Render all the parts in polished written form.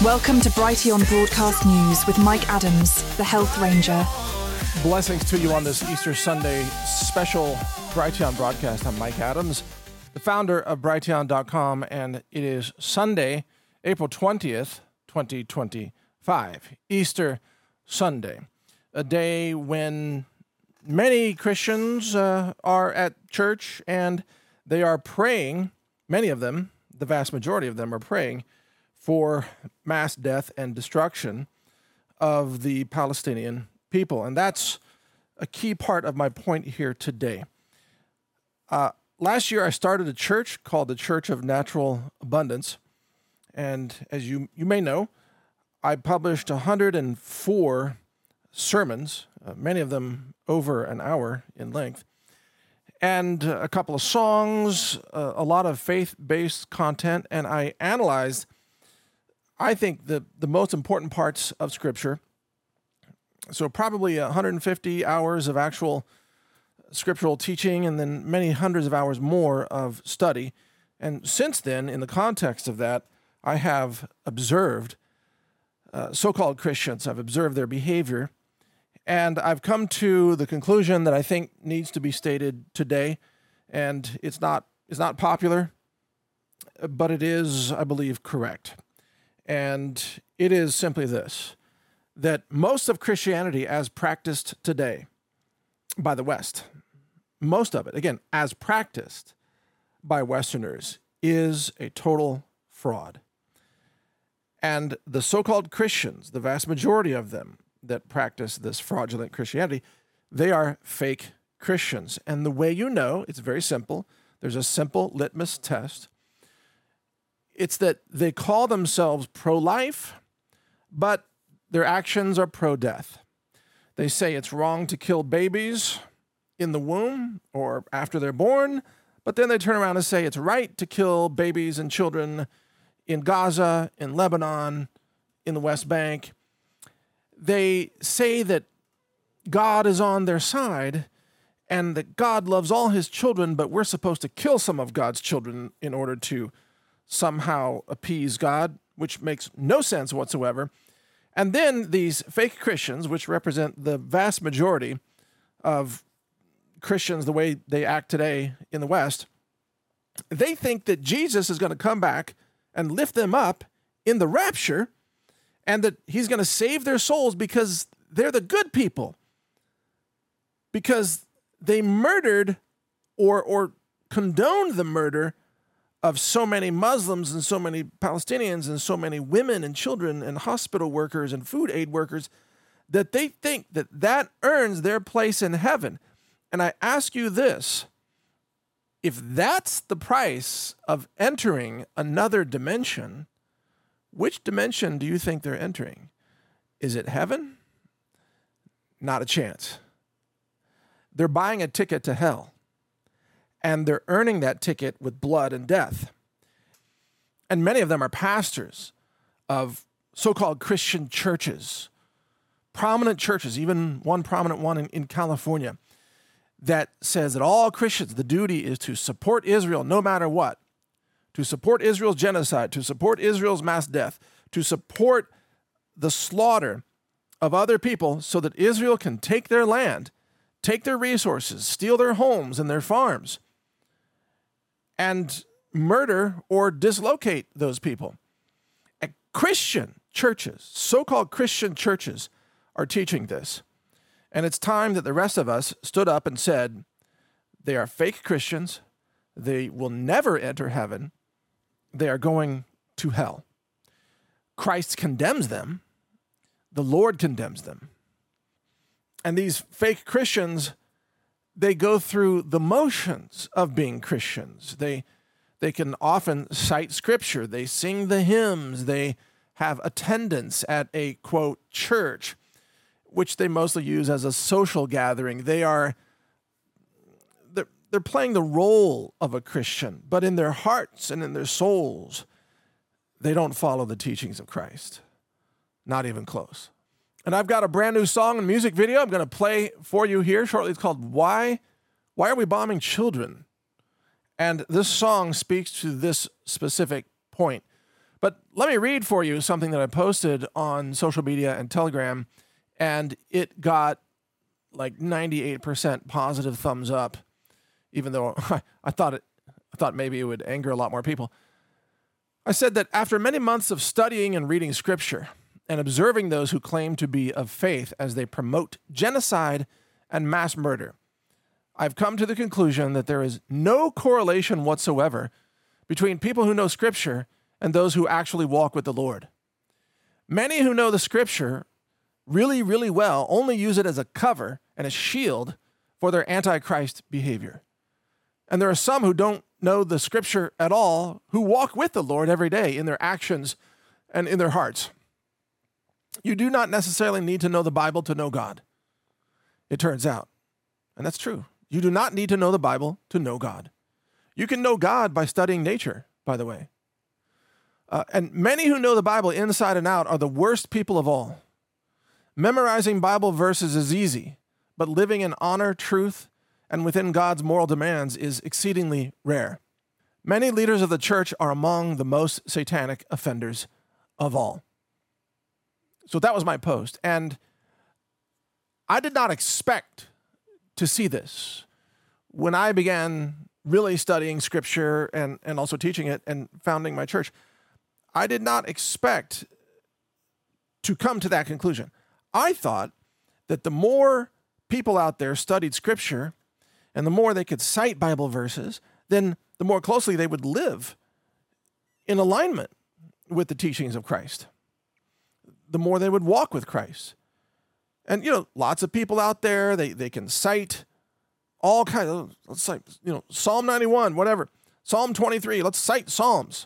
Welcome to Brighteon Broadcast News with Mike Adams, the Health Ranger. Blessings to you on this Easter Sunday special Brighteon broadcast. I'm Mike Adams, the founder of Brighteon.com, and it is Sunday, April 20th, 2025, Easter Sunday, a day when many Christians are at church and they are praying, many of them, the vast majority of them are praying for mass death and destruction of the Palestinian people. And that's a key part of my point here today. Last year, I started a church called the Church of Natural Abundance. And as you may know, I published 104 sermons, many of them over an hour in length, and a couple of songs, a lot of faith-based content. And I analyzed, I think, the most important parts of Scripture. So probably 150 hours of actual scriptural teaching and then many hundreds of hours more of study. And since then, in the context of that, I have observed so-called Christians. I've observed their behavior. And I've come to the conclusion that I think needs to be stated today. And it's not popular, but it is, I believe, correct. And it is simply this, that most of Christianity as practiced today by the West, most of it, again, as practiced by Westerners, is a total fraud. And the so-called Christians, the vast majority of them that practice this fraudulent Christianity, they are fake Christians. And the way you know, it's very simple. There's a simple litmus test. It's that they call themselves pro-life, but their actions are pro-death. They say it's wrong to kill babies in the womb or after they're born, but then they turn around and say it's right to kill babies and children in Gaza, in Lebanon, in the West Bank. They say that God is on their side and that God loves all his children, but we're supposed to kill some of God's children in order to somehow appease God, which makes no sense whatsoever. And then these fake Christians, which represent the vast majority of Christians the way they act today in the West, they think that Jesus is going to come back and lift them up in the rapture and that he's going to save their souls because they're the good people, because they murdered or condoned the murder of so many Muslims and so many Palestinians and so many women and children and hospital workers and food aid workers, that they think that that earns their place in heaven. And I ask you this, if that's the price of entering another dimension, which dimension do you think they're entering? Is it heaven? Not a chance. They're buying a ticket to hell. And they're earning that ticket with blood and death. And many of them are pastors of so-called Christian churches, prominent churches, even one prominent one in California, that says that all Christians, the duty is to support Israel no matter what, to support Israel's genocide, to support Israel's mass death, to support the slaughter of other people so that Israel can take their land, take their resources, steal their homes and their farms, and murder or dislocate those people. And Christian churches, so-called Christian churches, are teaching this. And it's time that the rest of us stood up and said, they are fake Christians. They will never enter heaven. They are going to hell. Christ condemns them. The Lord condemns them. And these fake Christians, they go through the motions of being Christians. They can often cite scripture. They sing the hymns. They have attendance at a, quote, church, which they mostly use as a social gathering. They're playing the role of a Christian, but in their hearts and in their souls, they don't follow the teachings of Christ. Not even close. And I've got a brand new song and music video I'm going to play for you here shortly. It's called Why Are We Bombing Children? And this song speaks to this specific point. But let me read for you something that I posted on social media and Telegram, and it got like 98% positive thumbs up, even though I thought maybe it would anger a lot more people. I said that after many months of studying and reading scripture and observing those who claim to be of faith as they promote genocide and mass murder, I've come to the conclusion that there is no correlation whatsoever between people who know scripture and those who actually walk with the Lord. Many who know the scripture really, really well only use it as a cover and a shield for their antichrist behavior. And there are some who don't know the scripture at all, who walk with the Lord every day in their actions and in their hearts. You do not necessarily need to know the Bible to know God, it turns out. And that's true. You do not need to know the Bible to know God. You can know God by studying nature, by the way. And many who know the Bible inside and out are the worst people of all. Memorizing Bible verses is easy, but living in honor, truth, and within God's moral demands is exceedingly rare. Many leaders of the church are among the most satanic offenders of all. So that was my post. And I did not expect to see this when I began really studying scripture and also teaching it and founding my church. I did not expect to come to that conclusion. I thought that the more people out there studied scripture and the more they could cite Bible verses, then the more closely they would live in alignment with the teachings of Christ. The more they would walk with Christ. And, lots of people out there, they can cite all kinds of, let's cite, Psalm 91, whatever, Psalm 23, let's cite Psalms.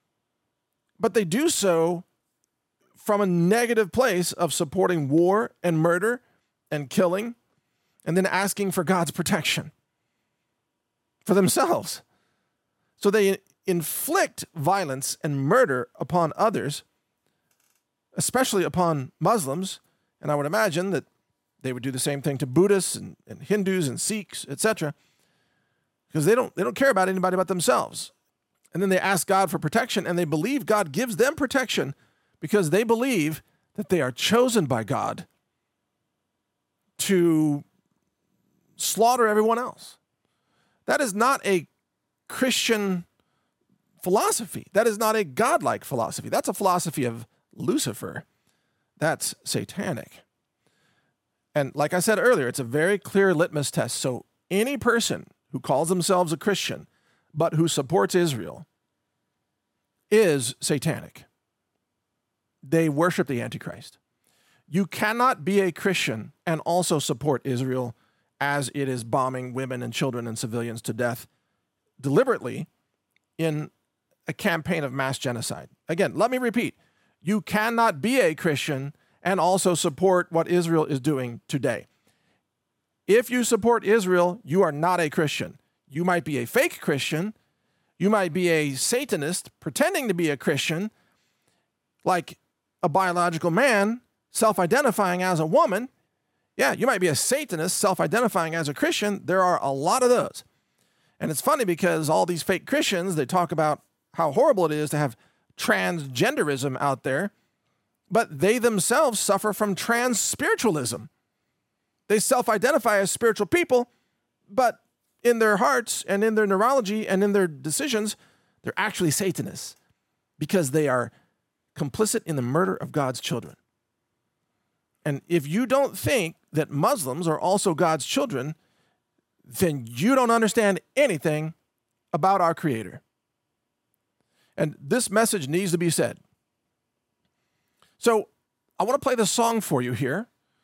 But they do so from a negative place of supporting war and murder and killing, and then asking for God's protection for themselves. So they inflict violence and murder upon others, especially upon Muslims, and I would imagine that they would do the same thing to Buddhists and Hindus and Sikhs, etc., because they don't care about anybody but themselves. And then they ask God for protection, and they believe God gives them protection because they believe that they are chosen by God to slaughter everyone else. That is not a Christian philosophy. That is not a godlike philosophy. That's a philosophy of Lucifer. That's satanic. And like I said earlier, it's a very clear litmus test. So any person who calls themselves a Christian but who supports Israel is satanic. They worship the Antichrist. You cannot be a Christian and also support Israel as it is bombing women and children and civilians to death deliberately in a campaign of mass genocide. Again, let me repeat. You cannot be a Christian and also support what Israel is doing today. If you support Israel, you are not a Christian. You might be a fake Christian. You might be a Satanist pretending to be a Christian, like a biological man self-identifying as a woman. Yeah, you might be a Satanist self-identifying as a Christian. There are a lot of those. And it's funny because all these fake Christians, they talk about how horrible it is to have transgenderism out there, but they themselves suffer from trans-spiritualism. They self-identify as spiritual people, but in their hearts and in their neurology and in their decisions, they're actually Satanists because they are complicit in the murder of God's children. And if you don't think that Muslims are also God's children, then you don't understand anything about our Creator. And this message needs to be said. So I want to play this song for you here.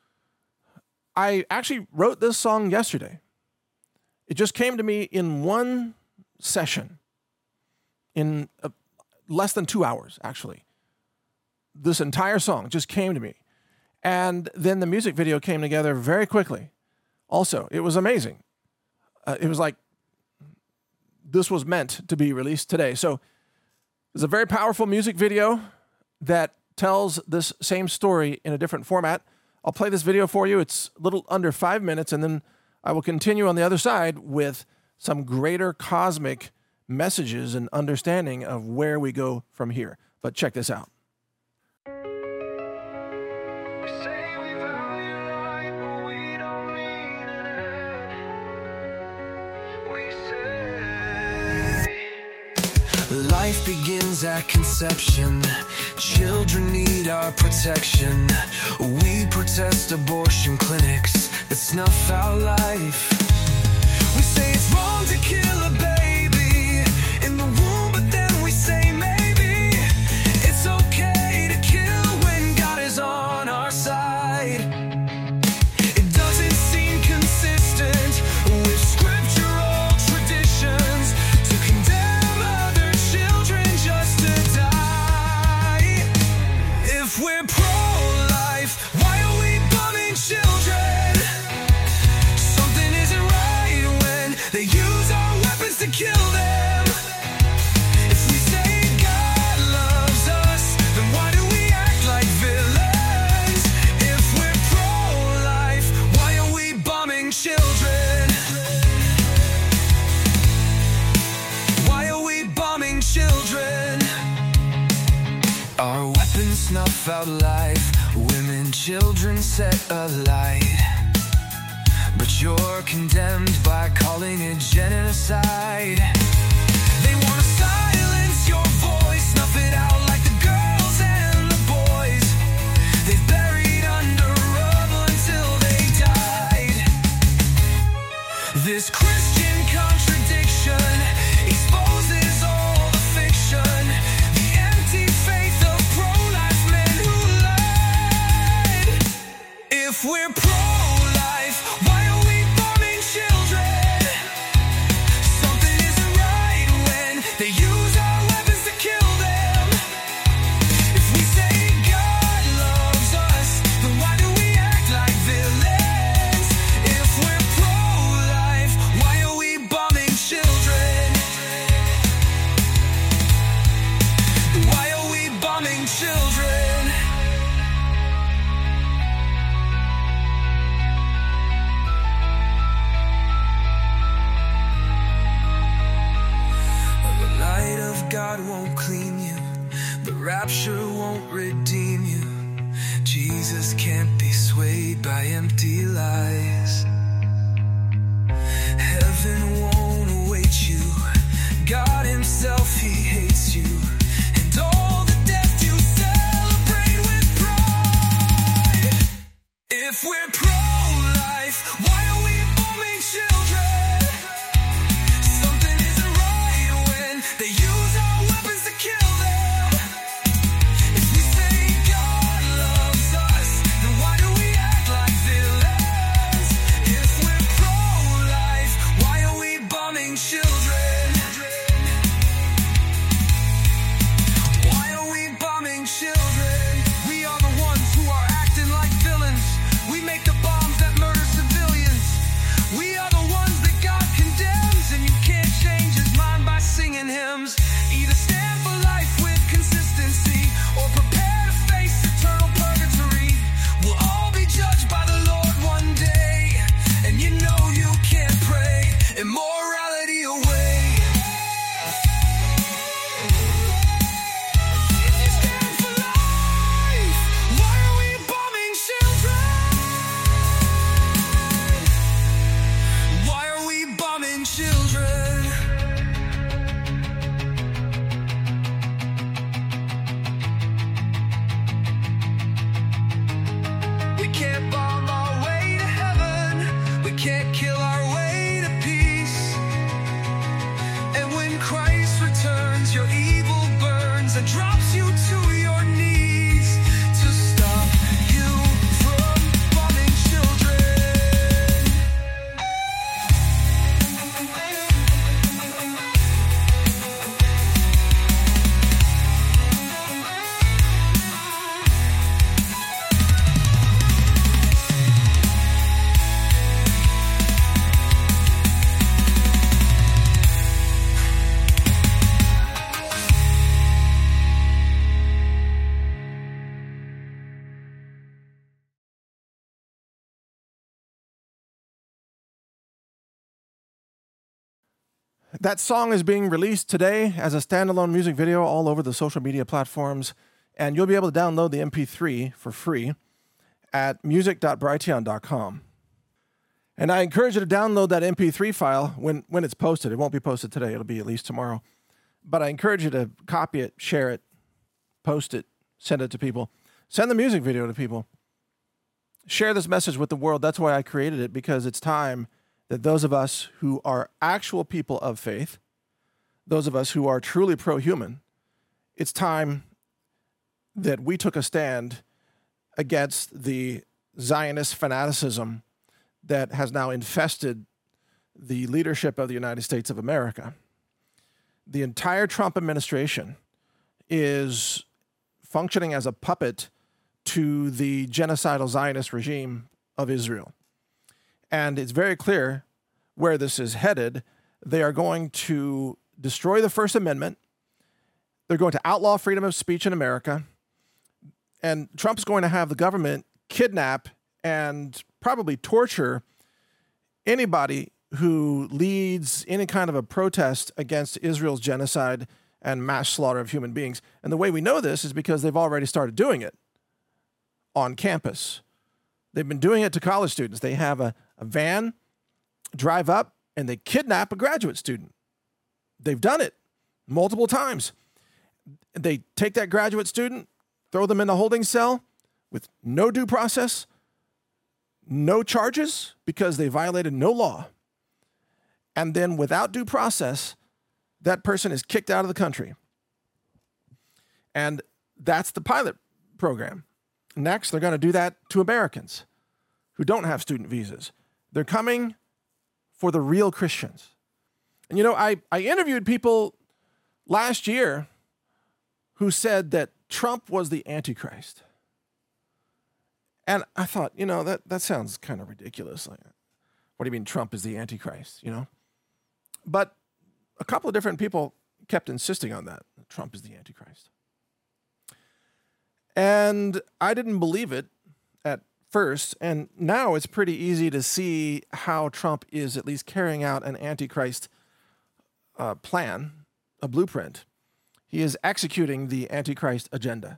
I actually wrote this song yesterday. It just came to me in one session, in less than 2 hours, actually. This entire song just came to me. And then the music video came together very quickly. Also, it was amazing. It was like this was meant to be released today. So it's a very powerful music video that tells this same story in a different format. I'll play this video for you. It's a little under 5 minutes, and then I will continue on the other side with some greater cosmic messages and understanding of where we go from here. But check this out. Life begins at conception. Children need our protection. We protest abortion clinics that snuff out life. We say it's wrong to kill a baby in the womb, but then we say maybe it's okay to kill when God is on our side. It doesn't seem consistent with scriptural traditions to condemn other children just to die. If we're pro-life, why are we bombing children? Something isn't right when they use our weapons to kill them. If we say God loves us, then why do we act like villains? If we're pro-life, why are we bombing children? Why are we bombing children? Our weapons snuff out life, women, children set alight. But you're condemned by calling it genocide. They want to silence your voice, snuff it out like the girls and the boys they've buried under rubble until they died. This Christian contradiction exposes all the fiction, the empty faith of pro-life men who lied. If we're pro-life, why are we bombing children? Something isn't right when they use our weapons to kill them. If we say God loves us, then why do we act like villains? If we're pro-life, why are we bombing children? Why are we bombing children? The light of God won't clean you. The rapture won't redeem you. Jesus can't be swayed by empty lies. Heaven won't await you. God himself, he hates you. And all the death you celebrate with pride. If we're pro-life, why are we bombing children? Something isn't right when they use our weapons to kill them. If we say God loves us, then why do we act like villains? If we're pro-life, why are we bombing children? Why are we bombing children? We are the ones who are acting like villains. We make the bombs that murder civilians. We are the ones that God condemns, and you can't change his mind by singing hymns. Either stand for life with consistency or prepare to face eternal purgatory. We'll all be judged by the Lord one day, and you know you can't pray immorality away. If you stand for life, why are we bombing children? Why are we bombing children? We can't bomb our way to heaven. We can't kill our way to peace. And when Christ returns, your evil burns and drops you to your knees to stop you from bombing children. That song is being released today as a standalone music video all over the social media platforms, and you'll be able to download the MP3 for free at music.brighteon.com. And I encourage you to download that MP3 file when it's posted. It won't be posted today. It'll be at least tomorrow. But I encourage you to copy it, share it, post it, send it to people. Send the music video to people. Share this message with the world. That's why I created it, because it's time that those of us who are actual people of faith, those of us who are truly pro-human, it's time that we took a stand against the Zionist fanaticism that has now infested the leadership of the United States of America. The entire Trump administration is functioning as a puppet to the genocidal Zionist regime of Israel. And it's very clear where this is headed. They are going to destroy the First Amendment. They're going to outlaw freedom of speech in America. And Trump's going to have the government kidnap and probably torture anybody who leads any kind of a protest against Israel's genocide and mass slaughter of human beings. And the way we know this is because they've already started doing it on campus. They've been doing it to college students. They have a van, drive up, and they kidnap a graduate student. They've done it multiple times. They take that graduate student, throw them in a holding cell with no due process, no charges, because they violated no law. And then without due process, that person is kicked out of the country. And that's the pilot program. Next, they're going to do that to Americans who don't have student visas. They're coming for the real Christians. And I interviewed people last year who said that Trump was the Antichrist. And I thought, that sounds kind of ridiculous. Like, what do you mean Trump is the Antichrist, But a couple of different people kept insisting on that Trump is the Antichrist. And I didn't believe it at first, and now it's pretty easy to see how Trump is at least carrying out an Antichrist plan, a blueprint. He is executing the Antichrist agenda.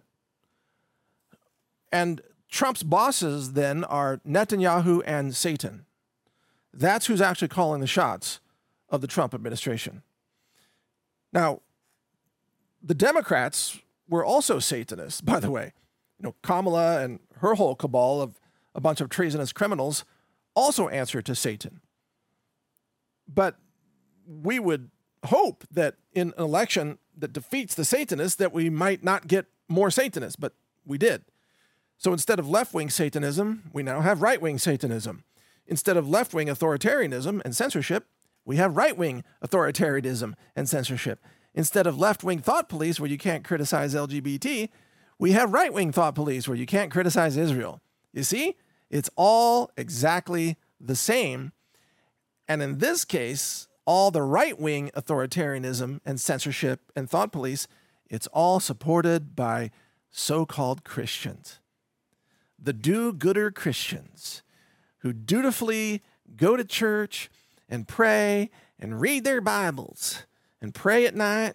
And Trump's bosses then are Netanyahu and Satan. That's who's actually calling the shots of the Trump administration. Now, the Democrats were also Satanists, by the way. Kamala and her whole cabal of a bunch of treasonous criminals also answer to Satan. But we would hope that in an election that defeats the Satanists, that we might not get more Satanists, but we did. So instead of left-wing Satanism, we now have right-wing Satanism. Instead of left-wing authoritarianism and censorship, we have right-wing authoritarianism and censorship. Instead of left-wing thought police where you can't criticize LGBT, we have right-wing thought police where you can't criticize Israel. You see? It's all exactly the same. And in this case, all the right-wing authoritarianism and censorship and thought police, it's all supported by so-called Christians. The do-gooder Christians who dutifully go to church and pray and read their Bibles and pray at night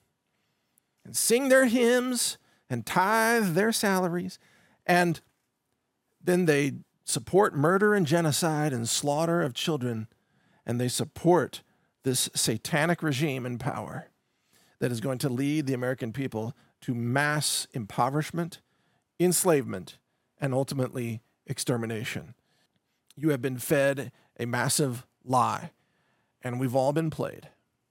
and sing their hymns and tithe their salaries, and then they support murder and genocide and slaughter of children, and they support this satanic regime in power that is going to lead the American people to mass impoverishment, enslavement, and ultimately extermination. You have been fed a massive lie, and we've all been played.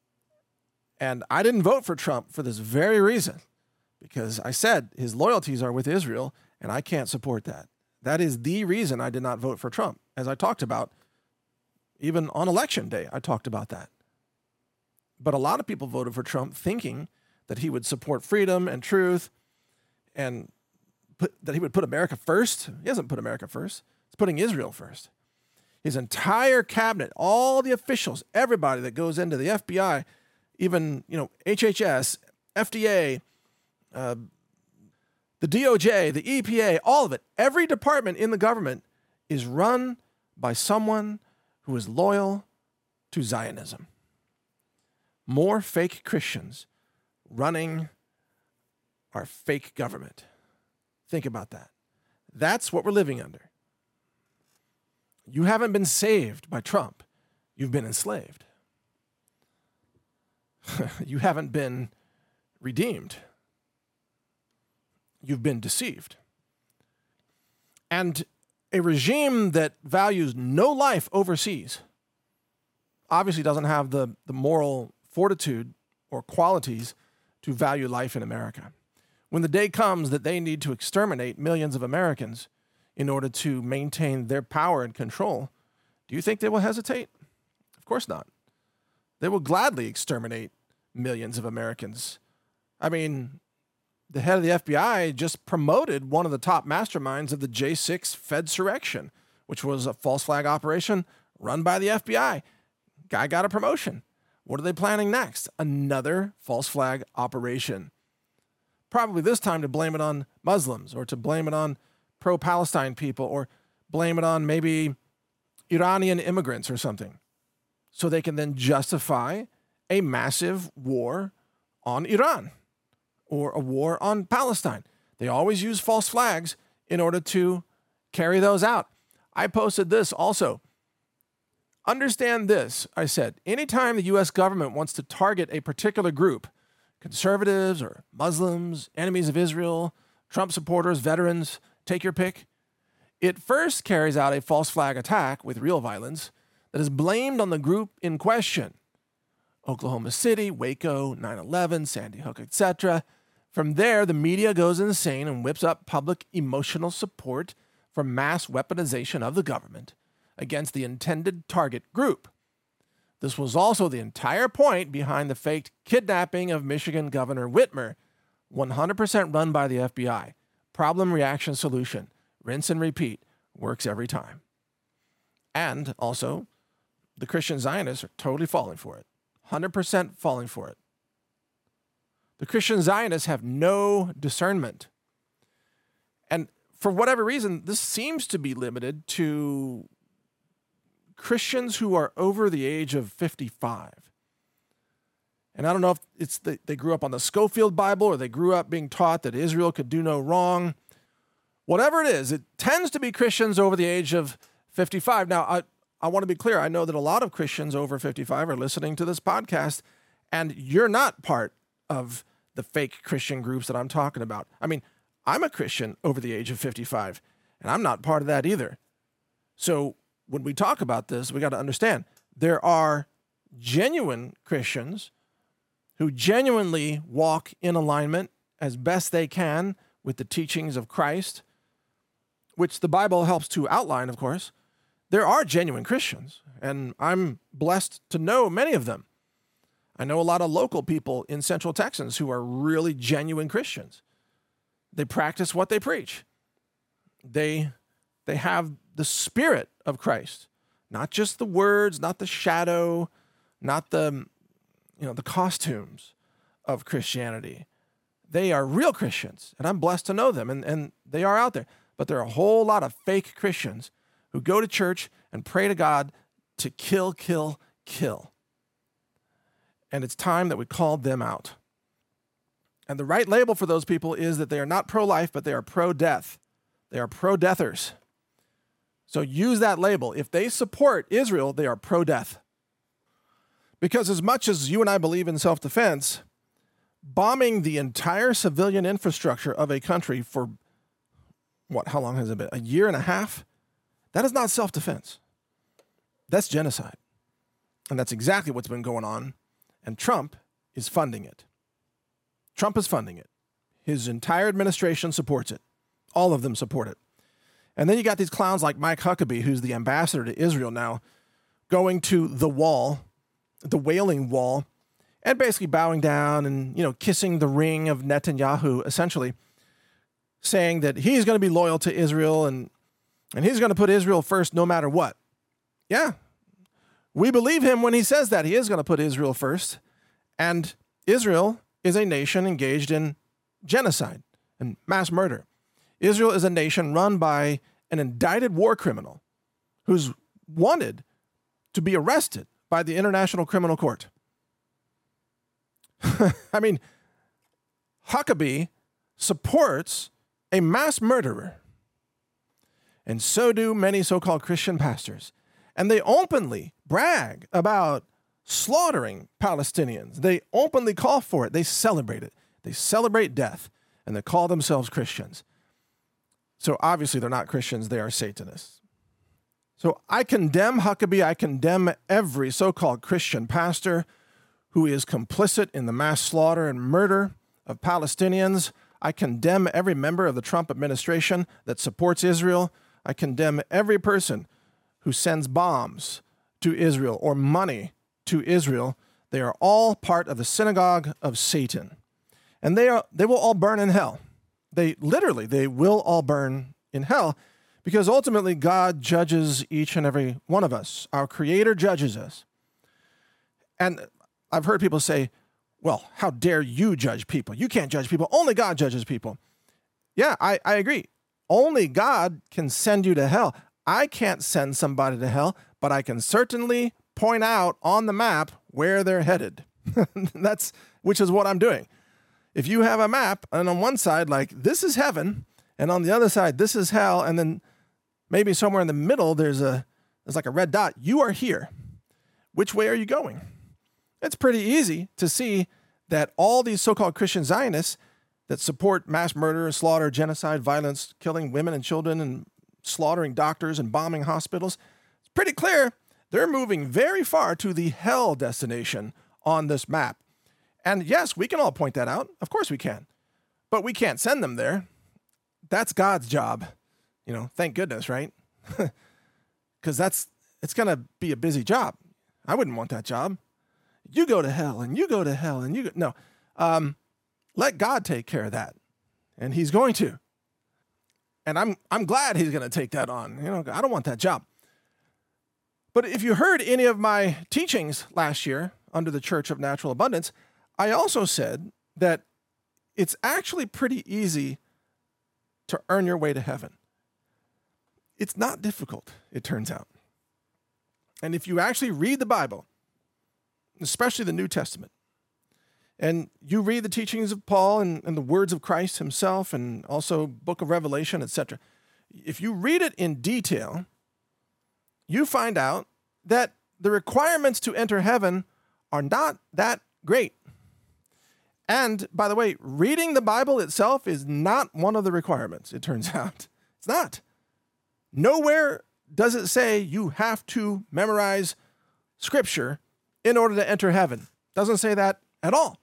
And I didn't vote for Trump for this very reason, because I said his loyalties are with Israel, and I can't support that. That is the reason I did not vote for Trump. As I talked about, even on election day, I talked about that. But a lot of people voted for Trump thinking that he would support freedom and truth and that he would put America first. He hasn't put America first. He's putting Israel first. His entire cabinet, all the officials, everybody that goes into the FBI, even, HHS, FDA, the DOJ, the EPA, all of it, every department in the government is run by someone who is loyal to Zionism. more fake Christians running our fake government. Think about that. That's what we're living under. You haven't been saved by Trump. You've been enslaved. You haven't been redeemed. You've been deceived. And a regime that values no life overseas obviously doesn't have the moral fortitude or qualities to value life in America. When the day comes that they need to exterminate millions of Americans in order to maintain their power and control, do you think they will hesitate? Of course not. They will gladly exterminate millions of Americans. I mean, the head of the FBI just promoted one of the top masterminds of the J6 Fedsurrection, which was a false flag operation run by the FBI. Guy got a promotion. What are they planning next? Another false flag operation. Probably this time to blame it on Muslims or to blame it on pro-Palestine people or blame it on maybe Iranian immigrants or something. So they can then justify a massive war on Iran or a war on Palestine. They always use false flags in order to carry those out. I posted this also. Understand this, I said, anytime the U.S. government wants to target a particular group, conservatives or Muslims, enemies of Israel, Trump supporters, veterans, take your pick, it first carries out a false flag attack with real violence that is blamed on the group in question. Oklahoma City, Waco, 9/11, Sandy Hook, etc. From there, the media goes insane and whips up public emotional support for mass weaponization of the government against the intended target group. This was also the entire point behind the faked kidnapping of Michigan Governor Whitmer, 100% run by the FBI. Problem, reaction, solution. Rinse and repeat. Works every time. And also, the Christian Zionists are totally falling for it. 100% falling for it. The Christian Zionists have no discernment. And for whatever reason, this seems to be limited to Christians who are over the age of 55. And I don't know if it's they grew up on the Schofield Bible or they grew up being taught that Israel could do no wrong. Whatever it is, it tends to be Christians over the age of 55. Now, I want to be clear. I know that a lot of Christians over 55 are listening to this podcast, and you're not part of the fake Christian groups that I'm talking about. I mean, I'm a Christian over the age of 55, and I'm not part of that either. So when we talk about this, we got to understand there are genuine Christians who genuinely walk in alignment as best they can with the teachings of Christ, which the Bible helps to outline, of course. There are genuine Christians, and I'm blessed to know many of them. I know a lot of local people in Central Texas who are really genuine Christians. They practice what they preach. They have the spirit of Christ, not just the words, not the shadow, not the costumes of Christianity. They are real Christians, and I'm blessed to know them, and they are out there. But there are a whole lot of fake Christians who go to church and pray to God to kill, kill, kill. And it's time that we called them out. And the right label for those people is that they are not pro-life, but they are pro-death. They are pro-deathers. So use that label. If they support Israel, they are pro-death. Because as much as you and I believe in self-defense, bombing the entire civilian infrastructure of a country for, how long has it been? A year and a half? That is not self-defense. That's genocide. And that's exactly what's been going on. And Trump is funding it. Trump is funding it. His entire administration supports it. All of them support it. And then you got these clowns like Mike Huckabee, who's the ambassador to Israel now, going to the wall, the Wailing Wall, and basically bowing down and, kissing the ring of Netanyahu, essentially, saying that he's going to be loyal to Israel and he's going to put Israel first no matter what. Yeah, we believe him when he says that. He is going to put Israel first. And Israel is a nation engaged in genocide and mass murder. Israel is a nation run by an indicted war criminal who's wanted to be arrested by the International Criminal Court. I mean, Huckabee supports a mass murderer. And so do many so-called Christian pastors. And they openly brag about slaughtering Palestinians. They openly call for it. They celebrate it. They celebrate death. And they call themselves Christians. So obviously they're not Christians. They are Satanists. So I condemn Huckabee. I condemn every so-called Christian pastor who is complicit in the mass slaughter and murder of Palestinians. I condemn every member of the Trump administration that supports Israel. I condemn every person who sends bombs to Israel or money to Israel. They are all part of the synagogue of Satan. And they will all burn in hell. They will all burn in hell because ultimately God judges each and every one of us. Our Creator judges us. And I've heard people say, well, how dare you judge people? You can't judge people. Only God judges people. Yeah, I agree. Only God can send you to hell. I can't send somebody to hell, but I can certainly point out on the map where they're headed. Which is what I'm doing. If you have a map, and on one side, like, this is heaven, and on the other side, this is hell, and then maybe somewhere in the middle, there's like a red dot. You are here. Which way are you going? It's pretty easy to see that all these so-called Christian Zionists that support mass murder, slaughter, genocide, violence, killing women and children, and slaughtering doctors and bombing hospitals, it's pretty clear they're moving very far to the hell destination on this map. And yes, we can all point that out. Of course we can. But we can't send them there. That's God's job. Thank goodness, right? Because it's going to be a busy job. I wouldn't want that job. You go to hell, and you go to hell, and you go... No. Let God take care of that. And he's going to. And I'm glad he's going to take that on. I don't want that job. But if you heard any of my teachings last year under the Church of Natural Abundance, I also said that it's actually pretty easy to earn your way to heaven. It's not difficult, it turns out. And if you actually read the Bible, especially the New Testament, and you read the teachings of Paul and the words of Christ himself and also book of Revelation, etc., if you read it in detail, you find out that the requirements to enter heaven are not that great. And, by the way, reading the Bible itself is not one of the requirements, it turns out. It's not. Nowhere does it say you have to memorize Scripture in order to enter heaven. Doesn't say that at all.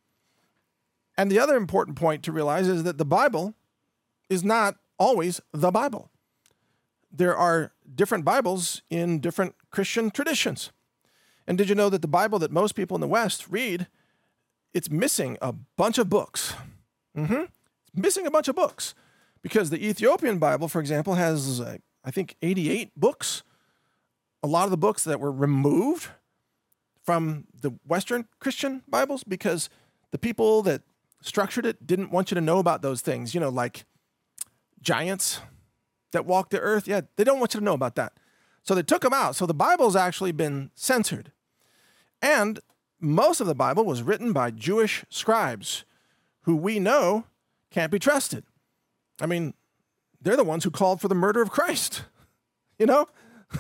And the other important point to realize is that the Bible is not always the Bible. There are different Bibles in different Christian traditions. And did you know that the Bible that most people in the West read, it's missing a bunch of books? It's missing a bunch of books. Because the Ethiopian Bible, for example, has, I think, 88 books. A lot of the books that were removed from the Western Christian Bibles because the people that structured it didn't want you to know about those things, like giants that walk the earth. Yeah, they don't want you to know about that. So they took them out. So the Bible's actually been censored. And most of the Bible was written by Jewish scribes who we know can't be trusted. I mean, they're the ones who called for the murder of Christ. Come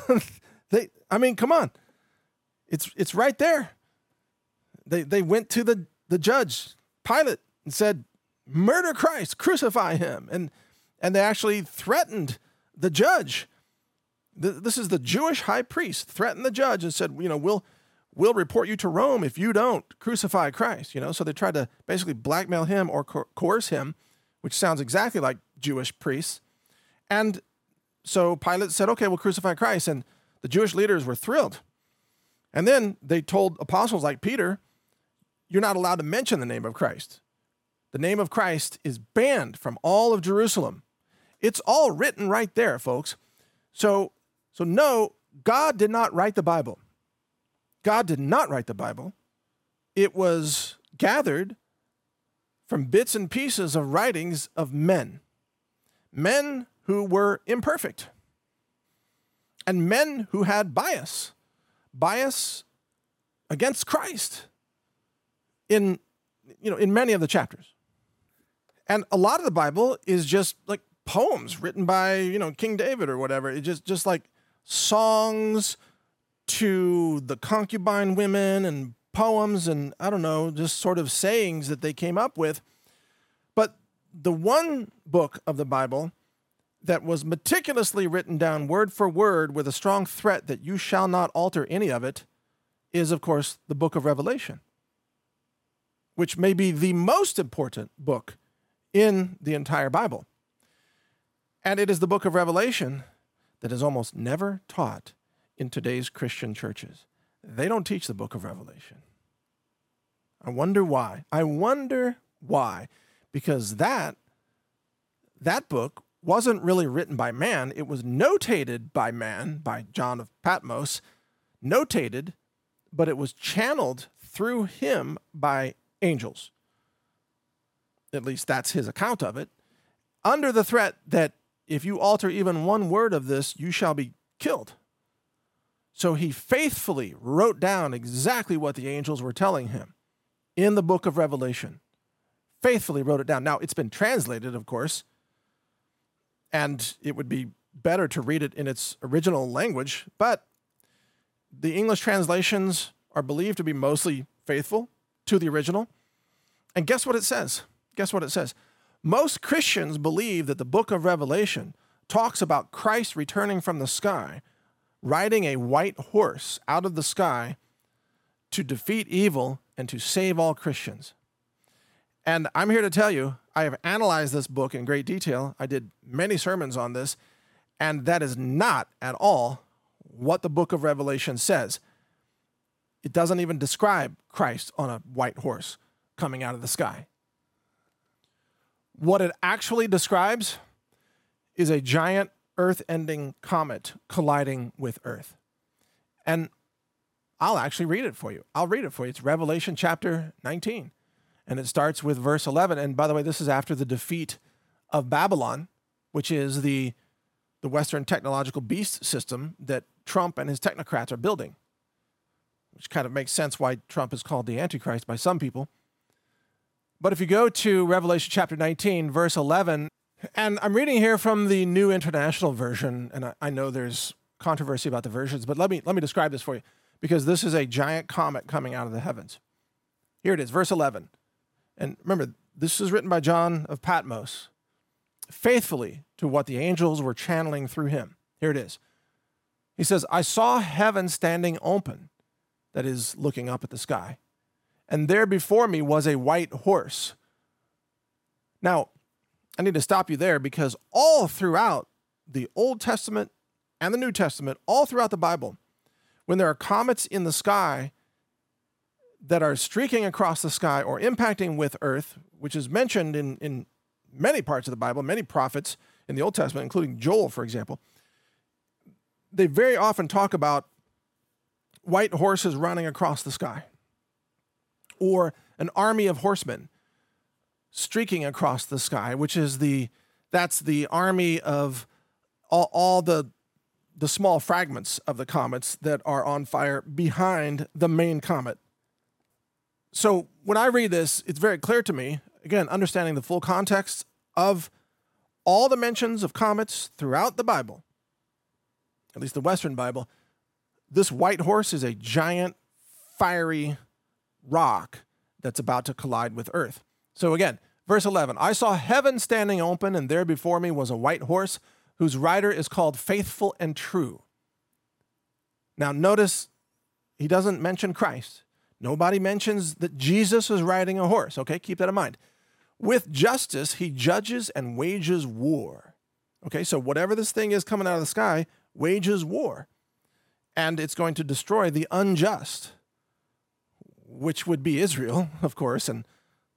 on. It's right there. They went to the judge, Pilate, and said, murder Christ, crucify him. And they actually threatened the judge. This is the Jewish high priest threatened the judge and said, we'll report you to Rome if you don't crucify Christ. So they tried to basically blackmail him or coerce him, which sounds exactly like Jewish priests. And so Pilate said, okay, we'll crucify Christ. And the Jewish leaders were thrilled. And then they told apostles like Peter, you're not allowed to mention the name of Christ. The name of Christ is banned from all of Jerusalem. It's all written right there, folks. So no, God did not write the Bible. God did not write the Bible. It was gathered from bits and pieces of writings of men who were imperfect, and men who had bias against Christ in in many of the chapters. And a lot of the Bible is just like poems written by, King David or whatever. It's just like songs to the concubine women and poems and, I don't know, just sort of sayings that they came up with. But the one book of the Bible that was meticulously written down word for word with a strong threat that you shall not alter any of it is, of course, the book of Revelation, which may be the most important book in the entire Bible. And it is the book of Revelation that is almost never taught in today's Christian churches. They don't teach the book of Revelation. I wonder why. Because that book wasn't really written by man. It was notated by man, by John of Patmos, notated, but it was channeled through him by angels. At least that's his account of it, under the threat that if you alter even one word of this, you shall be killed. So he faithfully wrote down exactly what the angels were telling him in the book of Revelation. Faithfully wrote it down. Now, it's been translated, of course, and it would be better to read it in its original language, but the English translations are believed to be mostly faithful to the original. And guess what it says? Most Christians believe that the book of Revelation talks about Christ returning from the sky, riding a white horse out of the sky to defeat evil and to save all Christians. And I'm here to tell you, I have analyzed this book in great detail. I did many sermons on this, and that is not at all what the book of Revelation says. It doesn't even describe Christ on a white horse coming out of the sky. What it actually describes is a giant earth-ending comet colliding with Earth. And I'll actually read it for you. It's Revelation chapter 19. And it starts with verse 11. And by the way, this is after the defeat of Babylon, which is the Western technological beast system that Trump and his technocrats are building, which kind of makes sense why Trump is called the Antichrist by some people. But if you go to Revelation chapter 19, verse 11, and I'm reading here from the New International Version, and I know there's controversy about the versions, but let me describe this for you, because this is a giant comet coming out of the heavens. Here it is, verse 11. And remember, this is written by John of Patmos, faithfully to what the angels were channeling through him. Here it is. He says, I saw heaven standing open, that is, looking up at the sky, and there before me was a white horse. Now, I need to stop you there because all throughout the Old Testament and the New Testament, all throughout the Bible, when there are comets in the sky that are streaking across the sky or impacting with Earth, which is mentioned in many parts of the Bible, many prophets in the Old Testament, including Joel, for example, they very often talk about white horses running across the sky or an army of horsemen streaking across the sky, which is that's the army of all the small fragments of the comets that are on fire behind the main comet. So when I read this, it's very clear to me, again, understanding the full context of all the mentions of comets throughout the Bible, at least the Western Bible, this white horse is a giant, fiery rock that's about to collide with Earth. So again, verse 11, I saw heaven standing open, and there before me was a white horse whose rider is called Faithful and True. Now notice he doesn't mention Christ. Nobody mentions that Jesus is riding a horse, okay? Keep that in mind. With justice, he judges and wages war. Okay, so whatever this thing is coming out of the sky, wages war. And it's going to destroy the unjust, which would be Israel, of course, and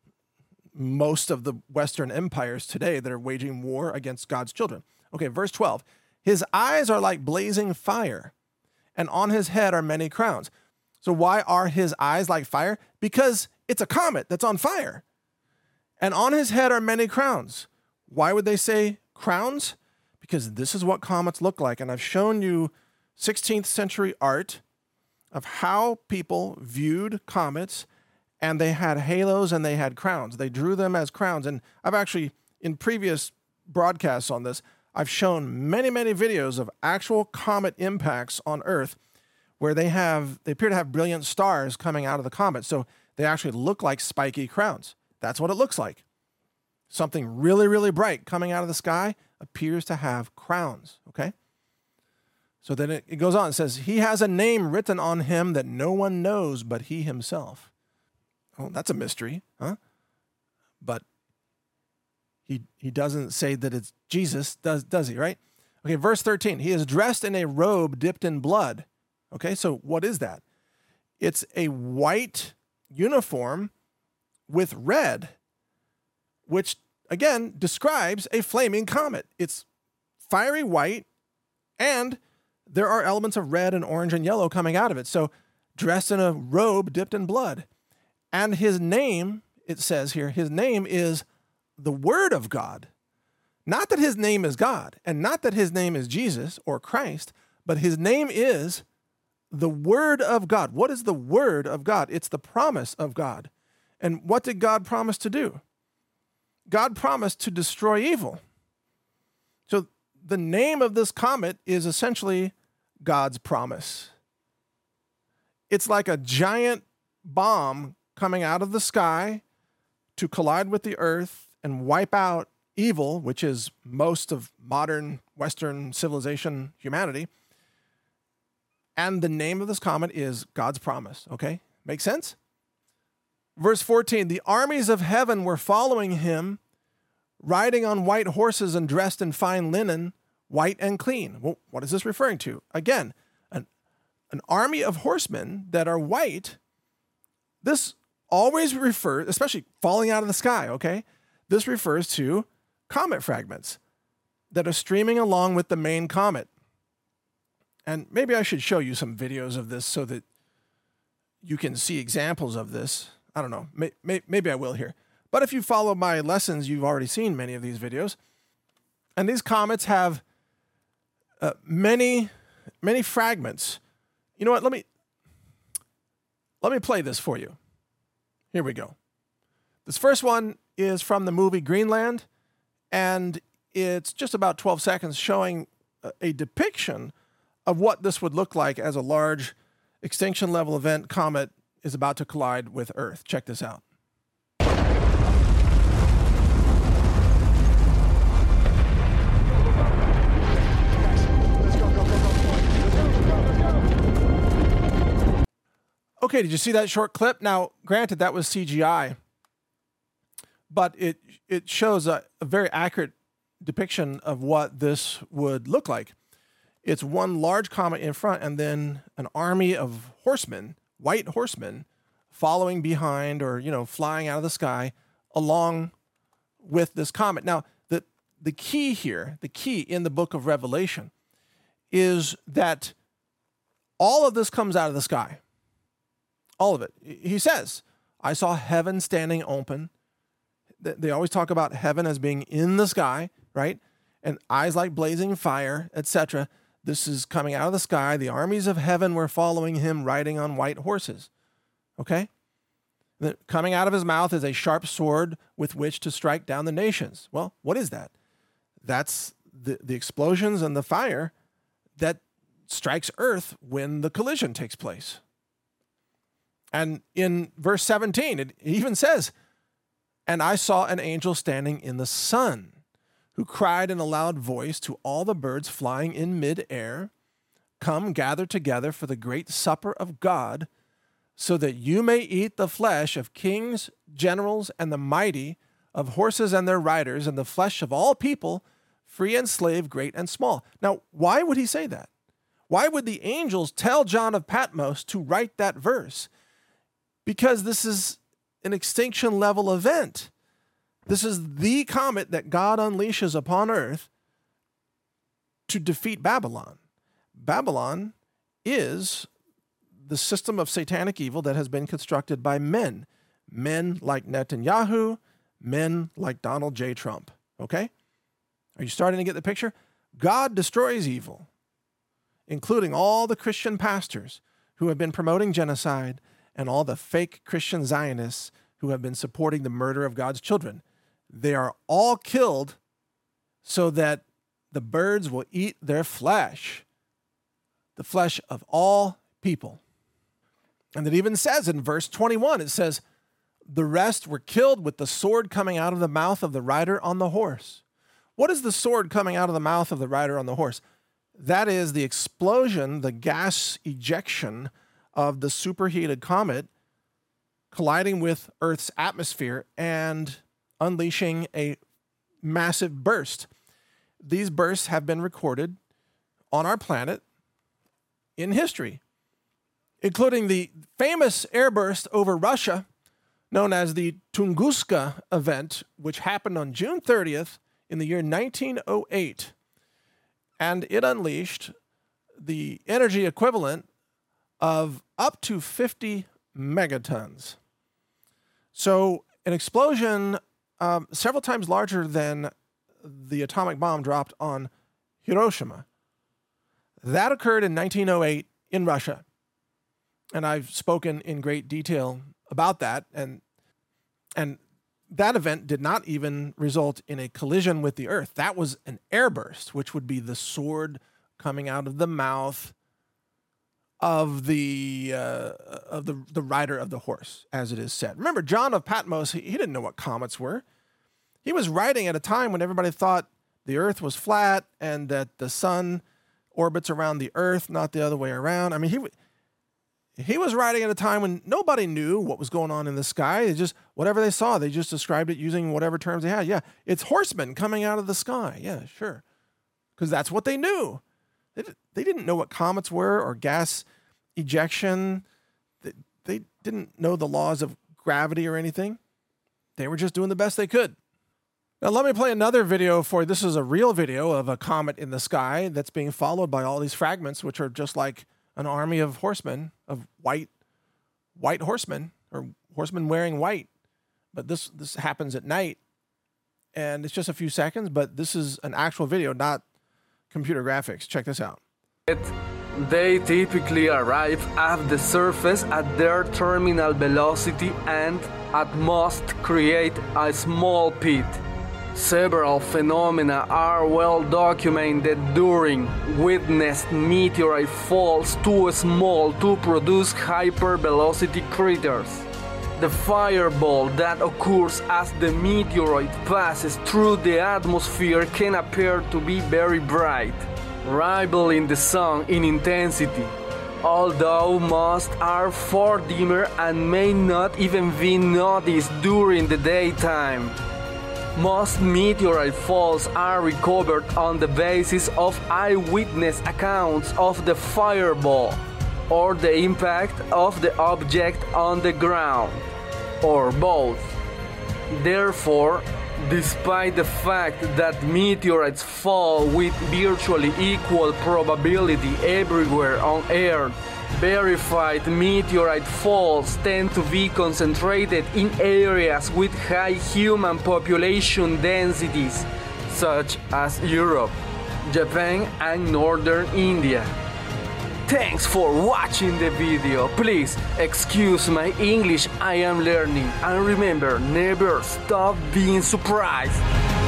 most of the Western empires today that are waging war against God's children. Okay, verse 12. His eyes are like blazing fire, and on his head are many crowns. So why are his eyes like fire? Because it's a comet that's on fire. And on his head are many crowns. Why would they say crowns? Because this is what comets look like. And I've shown you 16th century art of how people viewed comets and they had halos and they had crowns. They drew them as crowns. And I've actually, in previous broadcasts on this, I've shown many, many videos of actual comet impacts on Earth where they appear to have brilliant stars coming out of the comet. So they actually look like spiky crowns. That's what it looks like. Something really, really bright coming out of the sky appears to have crowns, okay? So then it goes on. It says, he has a name written on him that no one knows but he himself. Oh, that's a mystery, huh? But he doesn't say that it's Jesus, does he, right? Okay, verse 13. He is dressed in a robe dipped in blood. Okay, so what is that? It's a white uniform with red, which, again, describes a flaming comet. It's fiery white, and there are elements of red and orange and yellow coming out of it. So dressed in a robe dipped in blood. And his name, it says here, his name is the Word of God. Not that his name is God, and not that his name is Jesus or Christ, but his name is the Word of God. What is the Word of God? It's the promise of God. And what did God promise to do? God promised to destroy evil. So the name of this comet is essentially God's promise. It's like a giant bomb coming out of the sky to collide with the earth and wipe out evil, which is most of modern Western civilization humanity. And the name of this comet is God's promise, okay? Make sense? Verse 14, the armies of heaven were following him, riding on white horses and dressed in fine linen, white and clean. Well, what is this referring to? Again, an army of horsemen that are white. This always refers, especially falling out of the sky, okay? This refers to comet fragments that are streaming along with the main comet. And maybe I should show you some videos of this so that you can see examples of this. I don't know. Maybe I will here. But if you follow my lessons, you've already seen many of these videos. And these comets have many fragments. You know what? Let me play this for you. Here we go. This first one is from the movie Greenland, and it's just about 12 seconds showing a depiction of what this would look like as a large extinction level event comet is about to collide with Earth. Check this out. Okay, did you see that short clip? Now, granted, that was CGI, but it shows a very accurate depiction of what this would look like. It's one large comet in front and then an army of horsemen, white horsemen, following behind or, flying out of the sky along with this comet. Now, the key here, the key in the book of Revelation is that all of this comes out of the sky. All of it. He says, I saw heaven standing open. They always talk about heaven as being in the sky, right? And eyes like blazing fire, etc. This is coming out of the sky. The armies of heaven were following him, riding on white horses. Okay? Coming out of his mouth is a sharp sword with which to strike down the nations. Well, what is that? That's the explosions and the fire that strikes earth when the collision takes place. And in verse 17, it even says, and I saw an angel standing in the sun, who cried in a loud voice to all the birds flying in mid-air, come gather together for the great supper of God, so that you may eat the flesh of kings, generals, and the mighty, of horses and their riders, and the flesh of all people, free and slave, great and small. Now, why would he say that? Why would the angels tell John of Patmos to write that verse? Because this is an extinction level event. This is the comet that God unleashes upon earth to defeat Babylon. Babylon is the system of satanic evil that has been constructed by men. Men like Netanyahu, men like Donald J. Trump. Okay? Are you starting to get the picture? God destroys evil, including all the Christian pastors who have been promoting genocide and all the fake Christian Zionists who have been supporting the murder of God's children. They are all killed so that the birds will eat their flesh, the flesh of all people. And it even says in verse 21, it says, the rest were killed with the sword coming out of the mouth of the rider on the horse. What is the sword coming out of the mouth of the rider on the horse? That is the explosion, the gas ejection of the superheated comet colliding with Earth's atmosphere and unleashing a massive burst. These bursts have been recorded on our planet in history, including the famous airburst over Russia known as the Tunguska event, which happened on June 30th in the year 1908. And it unleashed the energy equivalent of up to 50 megatons. So an explosion several times larger than the atomic bomb dropped on Hiroshima. That occurred in 1908 in Russia. And I've spoken in great detail about that. And that event did not even result in a collision with the Earth. That was an airburst, which would be the sword coming out of the mouth of the rider of the horse, as it is said. Remember, John of Patmos, he didn't know what comets were. He was writing at a time when everybody thought the Earth was flat and that the sun orbits around the Earth, not the other way around. I mean, he was writing at a time when nobody knew what was going on in the sky. They just, whatever they saw, they just described it using whatever terms they had. Yeah, it's horsemen coming out of the sky. Yeah, sure. Because that's what they knew. They didn't know what comets were or gas ejection. They didn't know the laws of gravity or anything. They were just doing the best they could. Now, let me play another video for you. This is a real video of a comet in the sky that's being followed by all these fragments, which are just like an army of horsemen, of white horsemen, or horsemen wearing white. But this happens at night, and it's just a few seconds, but this is an actual video, not computer graphics. Check this out. They typically arrive at the surface at their terminal velocity and, at most, create a small pit. Several phenomena are well documented during witnessed meteorite falls too small to produce hypervelocity craters. The fireball that occurs as the meteorite passes through the atmosphere can appear to be very bright, rivaling the sun in intensity, although most are far dimmer and may not even be noticed during the daytime. Most meteorite falls are recovered on the basis of eyewitness accounts of the fireball or the impact of the object on the ground, or both. Therefore, despite the fact that meteorites fall with virtually equal probability everywhere on Earth, verified meteorite falls tend to be concentrated in areas with high human population densities, such as Europe, Japan, and northern India. Thanks for watching the video. Please excuse my English, I am learning. And remember, never stop being surprised.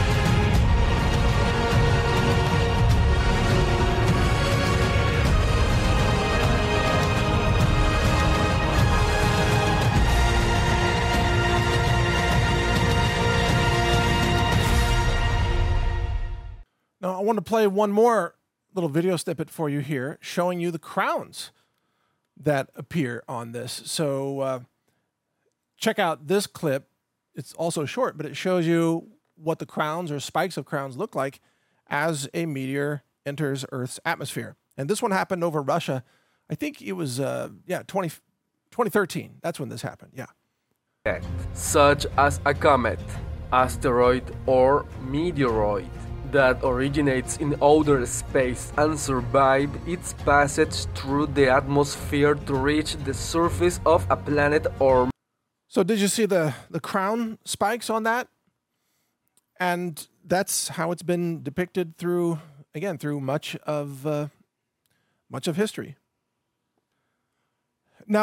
Now, I want to play one more little video snippet for you here, showing you the crowns that appear on this. So check out this clip. It's also short, but it shows you what the crowns or spikes of crowns look like as a meteor enters Earth's atmosphere. And this one happened over Russia. I think it was 2013. That's when this happened. Yeah. Such as a comet, asteroid, or meteoroid that originates in outer space and survive its passage through the atmosphere to reach the surface of a planet or... So did you see the crown spikes on that? And that's how it's been depicted through much of history. Now,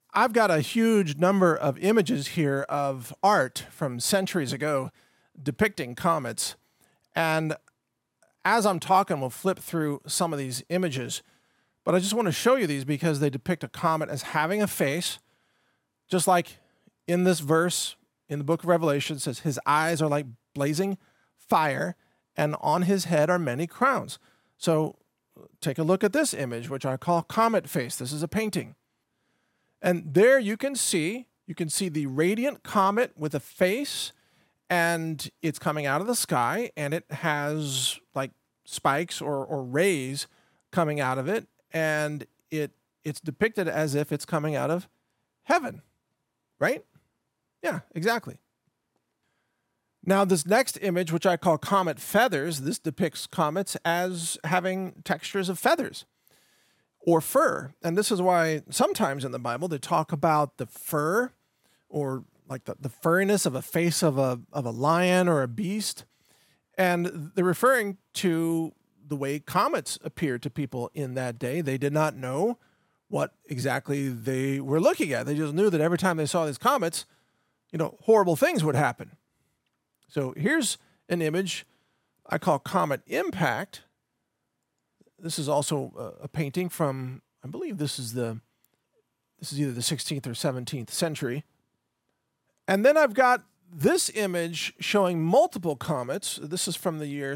I've got a huge number of images here of art from centuries ago depicting comets. And as I'm talking, we'll flip through some of these images. But I just want to show you these because they depict a comet as having a face, just like in this verse in the book of Revelation, it says his eyes are like blazing fire, and on his head are many crowns. So take a look at this image, which I call comet face. This is a painting. And there you can see the radiant comet with a face, and it's coming out of the sky, and it has like spikes or rays coming out of it, and it's depicted as if it's coming out of heaven, right? Yeah, exactly. Now, this next image, which I call comet feathers, this depicts comets as having textures of feathers or fur. And this is why sometimes in the Bible they talk about the fur or like the furriness of a face of a lion or a beast. And they're referring to the way comets appeared to people in that day. They did not know what exactly they were looking at. They just knew that every time they saw these comets, horrible things would happen. So here's an image I call Comet Impact. This is also a painting from, I believe this is either the 16th or 17th century. And then I've got this image showing multiple comets. This is from the year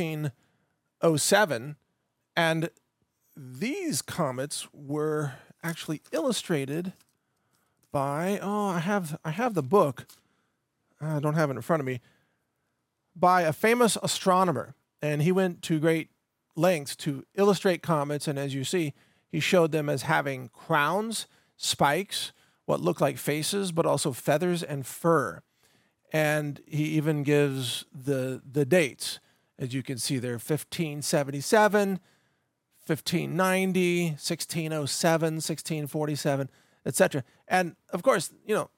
1607. And these comets were actually illustrated by, I have the book. I don't have it in front of me. By a famous astronomer. And he went to great lengths to illustrate comets. And as you see, he showed them as having crowns, spikes, what look like faces, but also feathers and fur. And he even gives the dates. As you can see there, 1577, 1590, 1607, 1647, etc. And of course,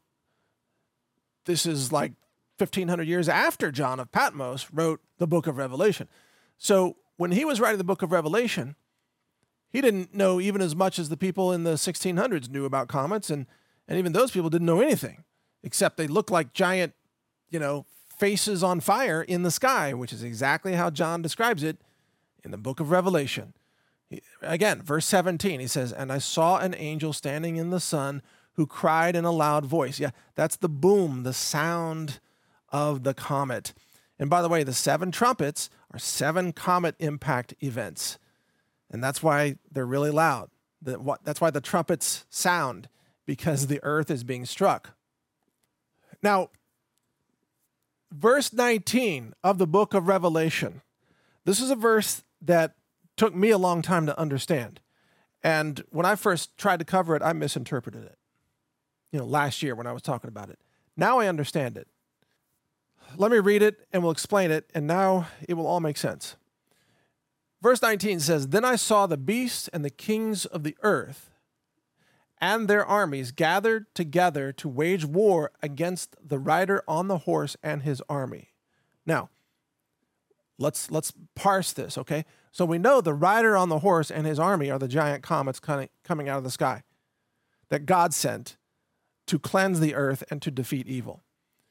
this is like 1,500 years after John of Patmos wrote the book of Revelation. So when he was writing the book of Revelation, he didn't know even as much as the people in the 1600s knew about comets, and even those people didn't know anything, except they looked like giant, faces on fire in the sky, which is exactly how John describes it in the book of Revelation. Again, verse 17, he says, "And I saw an angel standing in the sun who cried in a loud voice." Yeah, that's the boom, the sound of the comet. And by the way, the 7 trumpets are 7 comet impact events. And that's why they're really loud. That's why the trumpets sound, because the earth is being struck. Now, verse 19 of the book of Revelation, this is a verse that took me a long time to understand. And when I first tried to cover it, I misinterpreted it. Last year when I was talking about it. Now I understand it. Let me read it and we'll explain it, and now it will all make sense. Verse 19 says, "Then I saw the beast and the kings of the earth and their armies gathered together to wage war against the rider on the horse and his army." Now, let's parse this, okay? So we know the rider on the horse and his army are the giant comets coming out of the sky that God sent to cleanse the earth and to defeat evil.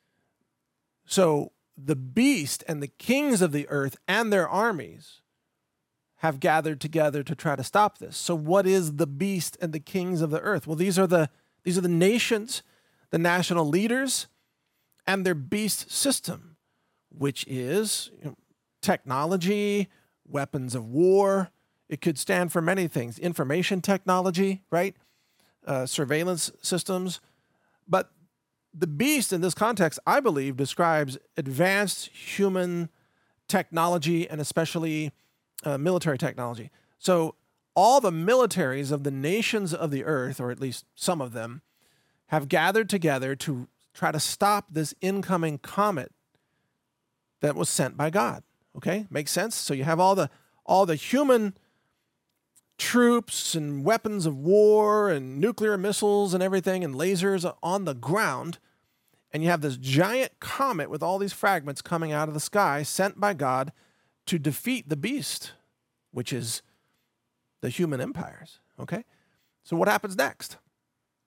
So the beast and the kings of the earth and their armies have gathered together to try to stop this. So what is the beast and the kings of the earth? Well, these are the nations, the national leaders, and their beast system, which is technology, weapons of war. It could stand for many things. Information technology, right? Surveillance systems. But the beast in this context, I believe, describes advanced human technology and especially military technology. So all the militaries of the nations of the earth, or at least some of them, have gathered together to try to stop this incoming comet that was sent by God. Okay, makes sense? So you have all the human troops and weapons of war and nuclear missiles and everything and lasers on the ground, and you have this giant comet with all these fragments coming out of the sky sent by God to defeat the beast, which is the human empires. Okay, so what happens next?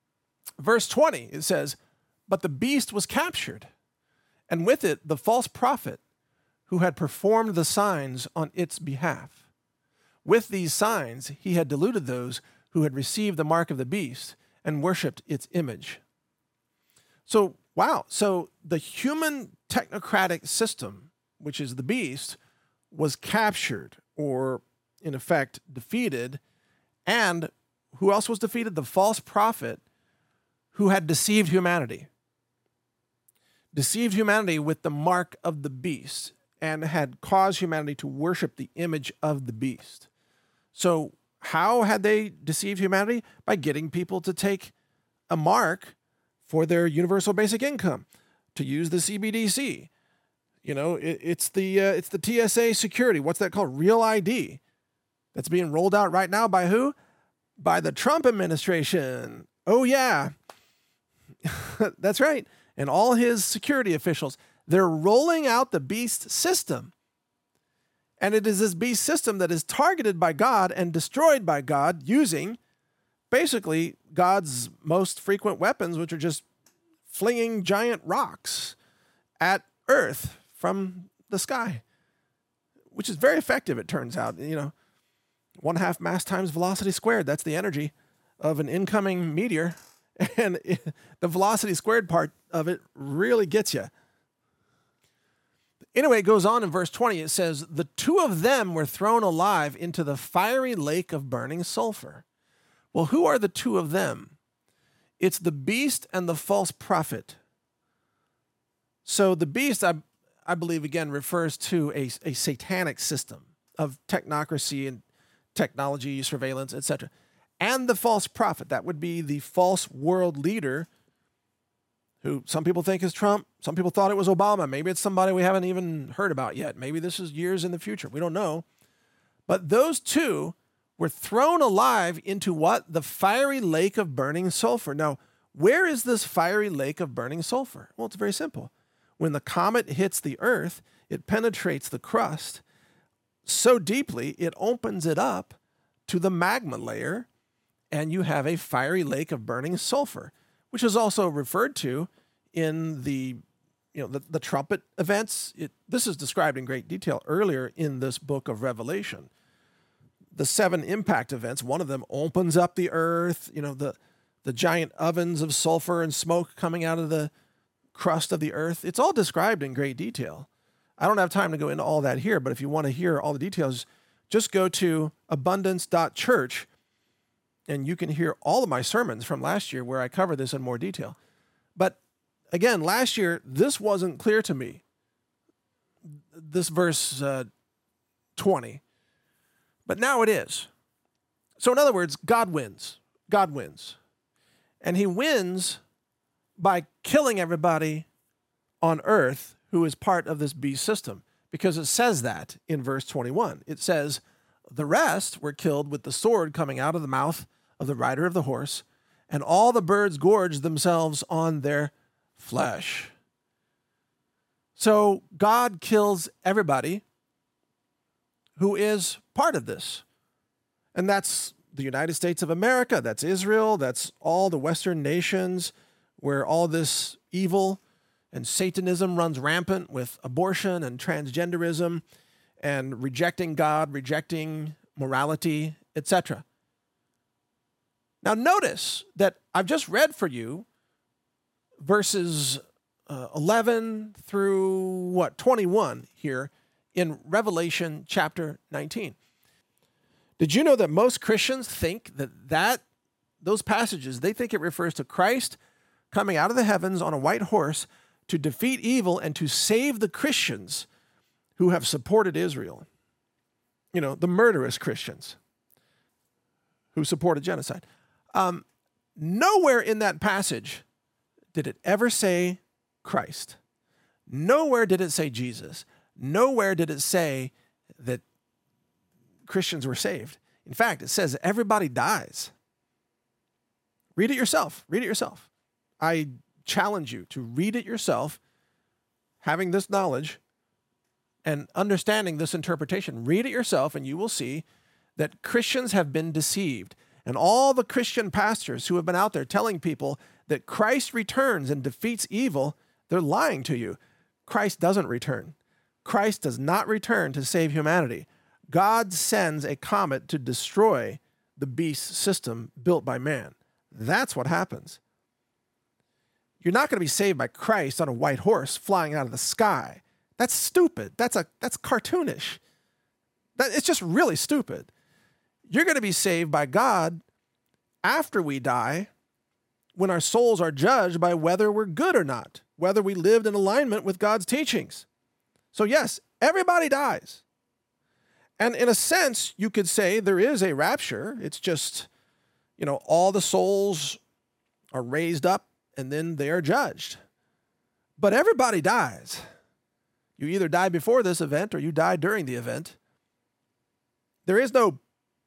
Verse 20, it says, "But the beast was captured, and with it the false prophet who had performed the signs on its behalf. With these signs he had deluded those who had received the mark of the beast and worshipped its image." So, wow. So the human technocratic system, which is the beast, was captured, or in effect defeated. And who else was defeated? The false prophet who had deceived humanity. Deceived humanity with the mark of the beast and had caused humanity to worship the image of the beast. So how had they deceived humanity? By getting people to take a mark for their universal basic income, to use the CBDC. You know, it's the TSA security. What's that called? Real ID. That's being rolled out right now by who? By the Trump administration. Oh, yeah. That's right. And all his security officials. They're rolling out the beast system. And it is this beast system that is targeted by God and destroyed by God using basically God's most frequent weapons, which are just flinging giant rocks at Earth from the sky, which is very effective, it turns out. You know, 1/2 mass times velocity squared. That's the energy of an incoming meteor. And the velocity squared part of it really gets you. Anyway, it goes on in verse 20. It says, "The two of them were thrown alive into the fiery lake of burning sulfur." Well, who are the two of them? It's the beast and the false prophet. So the beast, I believe, again, refers to a satanic system of technocracy and technology, surveillance, etc. And the false prophet, that would be the false world leader, who some people think is Trump. Some people thought it was Obama. Maybe it's somebody we haven't even heard about yet. Maybe this is years in the future. We don't know. But those two were thrown alive into what? The fiery lake of burning sulfur. Now, where is this fiery lake of burning sulfur? Well, it's very simple. When the comet hits the Earth, it penetrates the crust so deeply, it opens it up to the magma layer, and you have a fiery lake of burning sulfur, which is also referred to in the trumpet events. This is described in great detail earlier in this book of Revelation. The 7 impact events, one of them opens up the earth, the giant ovens of sulfur and smoke coming out of the crust of the earth. It's all described in great detail. I don't have time to go into all that here, but if you want to hear all the details, just go to abundance.church and you can hear all of my sermons from last year where I cover this in more detail. But again, last year, this wasn't clear to me. This verse 20. But now it is. So in other words, God wins. God wins. And he wins by killing everybody on earth who is part of this beast system. Because it says that in verse 21. It says, "The rest were killed with the sword coming out of the mouth of the rider of the horse, and all the birds gorged themselves on their flesh." So God kills everybody who is part of this. And that's the United States of America, that's Israel, that's all the Western nations where all this evil and Satanism runs rampant with abortion and transgenderism and rejecting God, rejecting morality, etc. Now notice that I've just read for you verses 11 through 21 here in Revelation chapter 19. Did you know that most Christians think that those passages, they think it refers to Christ coming out of the heavens on a white horse to defeat evil and to save the Christians who have supported Israel? The murderous Christians who supported genocide. Nowhere in that passage did it ever say Christ. Nowhere did it say Jesus. Nowhere did it say that Christians were saved. In fact, it says everybody dies. Read it yourself. Read it yourself. I challenge you to read it yourself, having this knowledge and understanding this interpretation. Read it yourself and you will see that Christians have been deceived. And all the Christian pastors who have been out there telling people that Christ returns and defeats evil, they're lying to you. Christ doesn't return. Christ does not return to save humanity. God sends a comet to destroy the beast system built by man. That's what happens. You're not going to be saved by Christ on a white horse flying out of the sky. That's stupid. That's cartoonish. It's just really stupid. You're going to be saved by God after we die, when our souls are judged by whether we're good or not, whether we lived in alignment with God's teachings. So yes, everybody dies. And in a sense, you could say there is a rapture. It's just, all the souls are raised up and then they are judged. But everybody dies. You either die before this event or you die during the event. There is no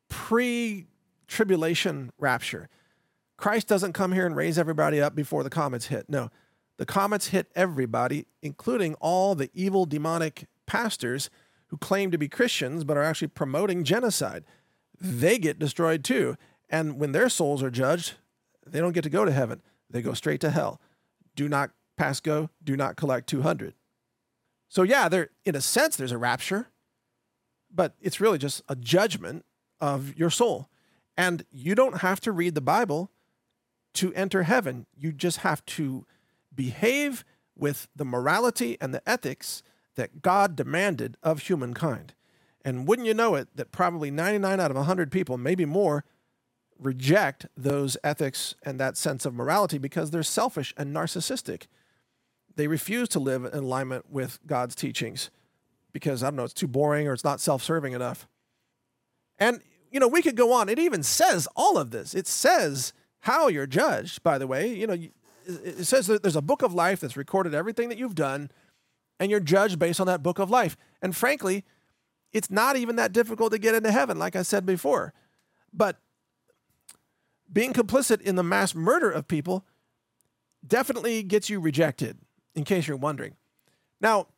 pre-tribulation rapture. Christ doesn't come here and raise everybody up before the comets hit. No, the comets hit everybody, including all the evil demonic pastors who claim to be Christians but are actually promoting genocide. They get destroyed too. And when their souls are judged, they don't get to go to heaven. They go straight to hell. Do not pass go, do not collect 200. So yeah, in a sense, there's a rapture, but it's really just a judgment of your soul. And you don't have to read the Bible to enter heaven. You just have to behave with the morality and the ethics that God demanded of humankind. And wouldn't you know it, that probably 99 out of 100 people, maybe more, reject those ethics and that sense of morality because they're selfish and narcissistic. They refuse to live in alignment with God's teachings because, it's too boring or it's not self-serving enough. And, we could go on. It even says all of this. It says how you're judged, by the way. It says that there's a book of life that's recorded everything that you've done, and you're judged based on that book of life. And frankly, it's not even that difficult to get into heaven, like I said before. But being complicit in the mass murder of people definitely gets you rejected, in case you're wondering. Now,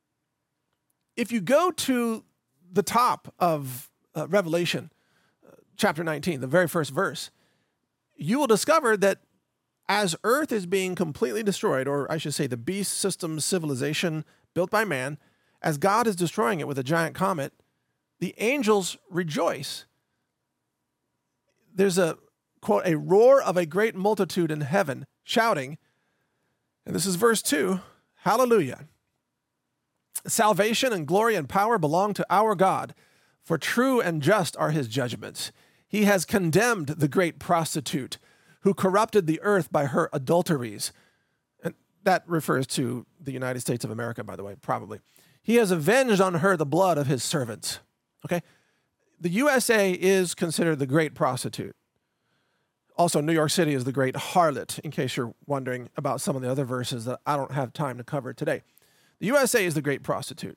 if you go to the top of Revelation, chapter 19, the very first verse, you will discover that as Earth is being completely destroyed, or I should say the beast system civilization built by man, as God is destroying it with a giant comet, the angels rejoice. There's a, quote, a roar of a great multitude in heaven shouting, and this is verse 2, hallelujah. Salvation and glory and power belong to our God, for true and just are his judgments. He has condemned the great prostitute who corrupted the earth by her adulteries. And that refers to the United States of America, by the way, probably. He has avenged on her the blood of his servants. Okay? The USA is considered the great prostitute. Also, New York City is the great harlot, in case you're wondering about some of the other verses that I don't have time to cover today. The USA is the great prostitute.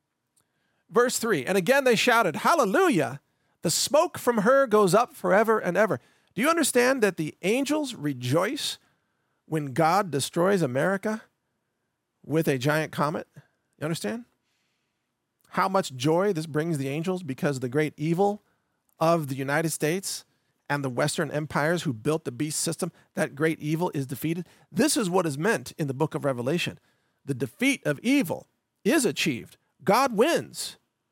Verse 3, and again they shouted, hallelujah! The smoke from her goes up forever and ever. Do you understand that the angels rejoice when God destroys America with a giant comet? You understand? How much joy this brings the angels because the great evil of the United States and the Western empires who built the beast system, that great evil is defeated. This is what is meant in the book of Revelation. The defeat of evil is achieved. God wins.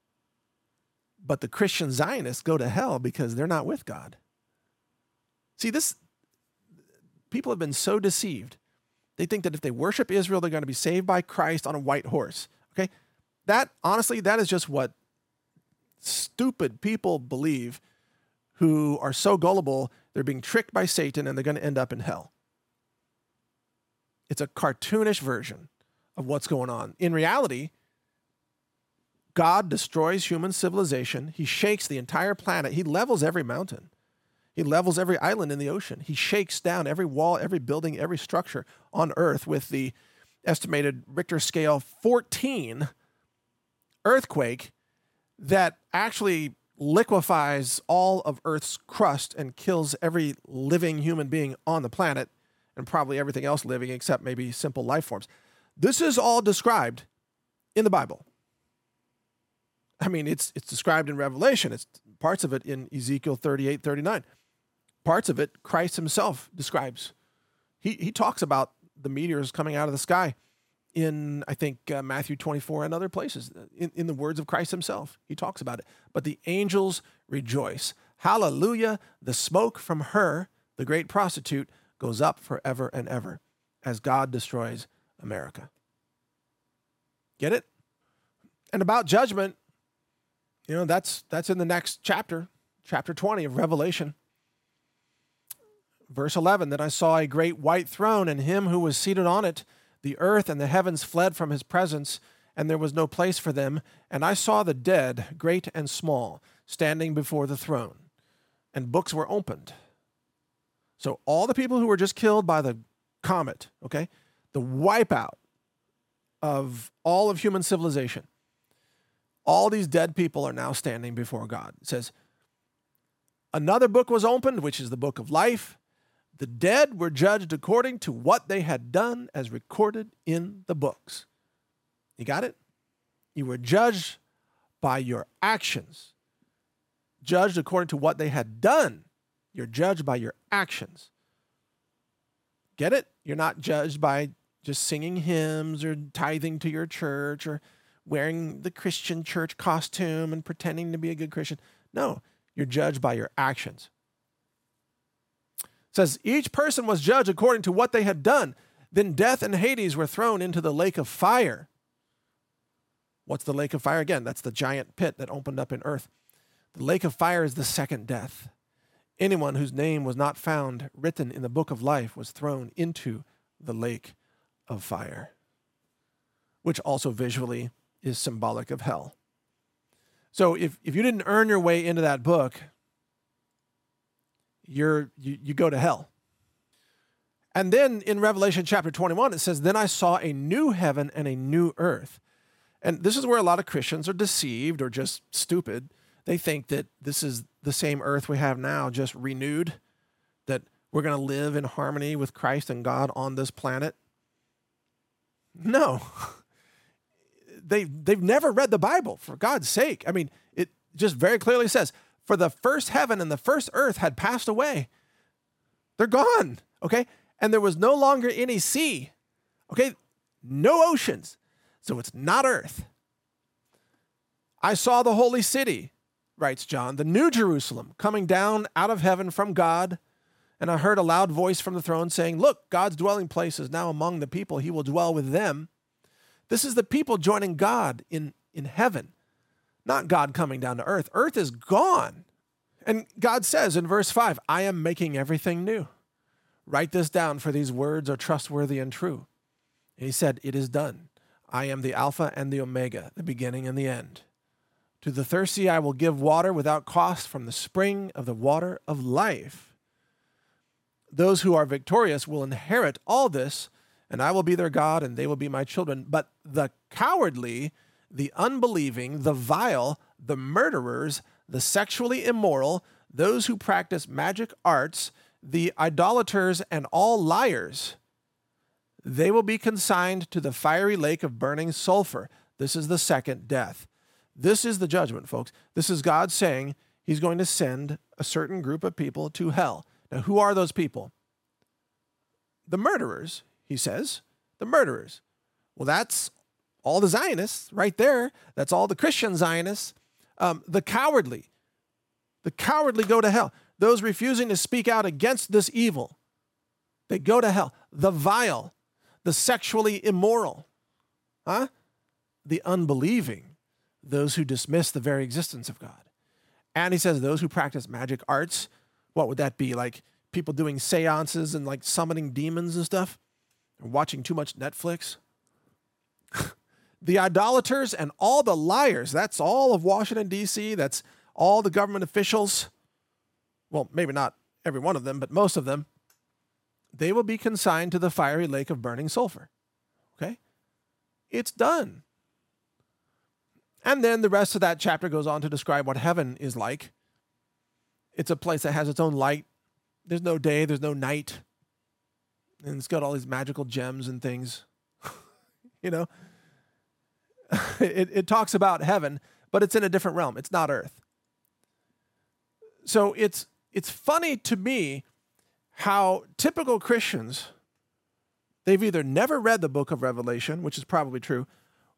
But the Christian Zionists go to hell because they're not with God. See, people have been so deceived. They think that if they worship Israel, they're going to be saved by Christ on a white horse. Okay? Honestly, that is just what stupid people believe who are so gullible, they're being tricked by Satan and they're going to end up in hell. It's a cartoonish version of what's going on. In reality, God destroys human civilization. He shakes the entire planet. He levels every mountain. He levels every island in the ocean. He shakes down every wall, every building, every structure on Earth with the estimated Richter scale 14 earthquake that actually liquefies all of Earth's crust and kills every living human being on the planet and probably everything else living except maybe simple life forms. This is all described in the Bible. I mean, it's described in Revelation. It's parts of it in Ezekiel 38, 39. parts of it Christ himself describes. He talks about the meteors coming out of the sky in, I think, Matthew 24 and other places. In the words of Christ himself, he talks about it. But the angels rejoice. Hallelujah, the smoke from her, the great prostitute, goes up forever and ever as God destroys America. Get it? And about judgment, that's in the next chapter, chapter 20 of Revelation. Verse 11, then I saw a great white throne and him who was seated on it. The earth and the heavens fled from his presence, and there was no place for them. And I saw the dead, great and small, standing before the throne, and books were opened. So all the people who were just killed by the comet, okay, the wipeout of all of human civilization, all these dead people are now standing before God. It says, another book was opened, which is the book of life. The dead were judged according to what they had done as recorded in the books. You got it? You were judged by your actions. Judged according to what they had done. You're judged by your actions. Get it? You're not judged by just singing hymns or tithing to your church or wearing the Christian church costume and pretending to be a good Christian. No, you're judged by your actions. It says, each person was judged according to what they had done. Then death and Hades were thrown into the lake of fire. What's the lake of fire? Again, that's the giant pit that opened up in earth. The lake of fire is the second death. Anyone whose name was not found written in the book of life was thrown into the lake of fire, which also visually is symbolic of hell. So if you didn't earn your way into that book, you go to hell. And then in Revelation chapter 21, it says, then I saw a new heaven and a new earth. And this is where a lot of Christians are deceived or just stupid. They think that this is the same earth we have now, just renewed, that we're going to live in harmony with Christ and God on this planet. No. They've never read the Bible, for God's sake. I mean, it just very clearly says, for the first heaven and the first earth had passed away. They're gone, okay? And there was no longer any sea, okay? No oceans. So it's not earth. I saw the holy city, writes John, the new Jerusalem, coming down out of heaven from God. And I heard a loud voice from the throne saying, look, God's dwelling place is now among the people. He will dwell with them. This is the people joining God in heaven, not God coming down to earth. Earth is gone. And God says in verse 5, I am making everything new. Write this down, for these words are trustworthy and true. And he said, it is done. I am the Alpha and the Omega, the beginning and the end. To the thirsty I will give water without cost from the spring of the water of life. Those who are victorious will inherit all this, and I will be their God, and they will be my children. But the cowardly, the unbelieving, the vile, the murderers, the sexually immoral, those who practice magic arts, the idolaters, and all liars, they will be consigned to the fiery lake of burning sulfur. This is the second death. This is the judgment, folks. This is God saying he's going to send a certain group of people to hell. Now, who are those people? The murderers, he says. The murderers. Well, that's all the Zionists right there. That's all the Christian Zionists. The cowardly. The cowardly go to hell. Those refusing to speak out against this evil, they go to hell. The vile, the sexually immoral, the unbelieving, those who dismiss the very existence of God. And he says those who practice magic arts, what would that be? Like people doing seances and like summoning demons and stuff? Or watching too much Netflix? The idolaters and all the liars, that's all of Washington, D.C., that's all the government officials. Well, maybe not every one of them, but most of them. They will be consigned to the fiery lake of burning sulfur. Okay? It's done. And then the rest of that chapter goes on to describe what heaven is like. It's a place that has its own light. There's no day, there's no night. And it's got all these magical gems and things. You know? It talks about heaven, but it's in a different realm. It's not earth. So it's it's funny to me how typical Christians, they've either never read the book of Revelation, which is probably true,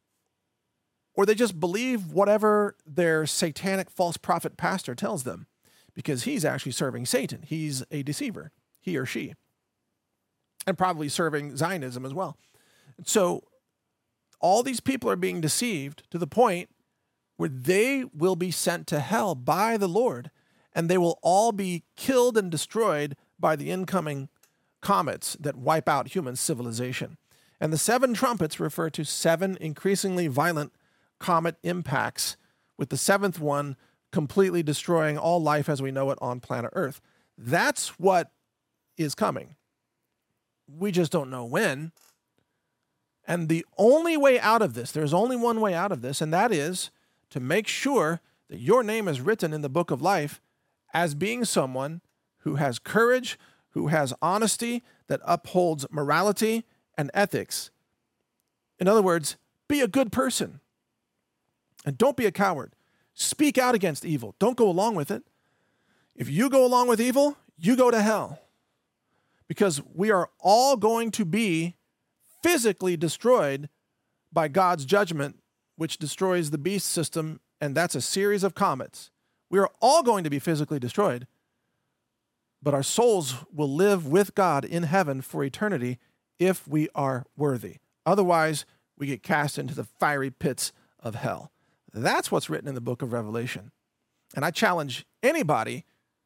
or they just believe whatever their satanic false prophet pastor tells them, because he's actually serving Satan. He's a deceiver, he or she, and probably serving Zionism as well. So all these people are being deceived to the point where they will be sent to hell by the Lord, and they will all be killed and destroyed by the incoming comets that wipe out human civilization. And the 7 trumpets refer to 7 increasingly violent comet impacts, with the 7th one completely destroying all life as we know it on planet Earth. That's what is coming. We just don't know when. And the only way out of this, there's only one way out of this, and that is to make sure that your name is written in the book of life as being someone who has courage, who has honesty, that upholds morality and ethics. In other words, be a good person. And don't be a coward. Speak out against evil. Don't go along with it. If you go along with evil, you go to hell. Because we are all going to be physically destroyed by God's judgment, which destroys the beast system, and that's a series of comets. We are all going to be physically destroyed, but our souls will live with God in heaven for eternity if we are worthy. Otherwise, we get cast into the fiery pits of hell. That's what's written in the book of Revelation. And I challenge anybody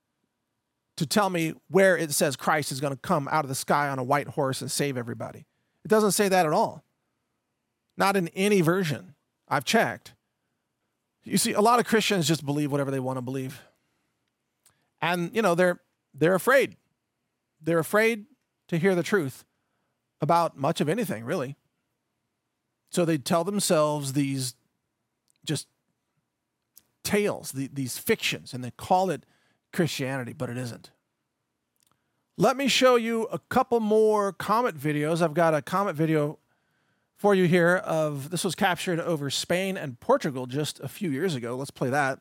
to tell me where it says Christ is going to come out of the sky on a white horse and save everybody. It doesn't say that at all. Not in any version. I've checked. You see, a lot of Christians just believe whatever they want to believe. And, they're afraid. They're afraid to hear the truth about much of anything, really. So they tell themselves these just tales, these fictions, and they call it Christianity, but it isn't. Let me show you a couple more comet videos. I've got a comet video for you here this was captured over Spain and Portugal just a few years ago. Let's play that.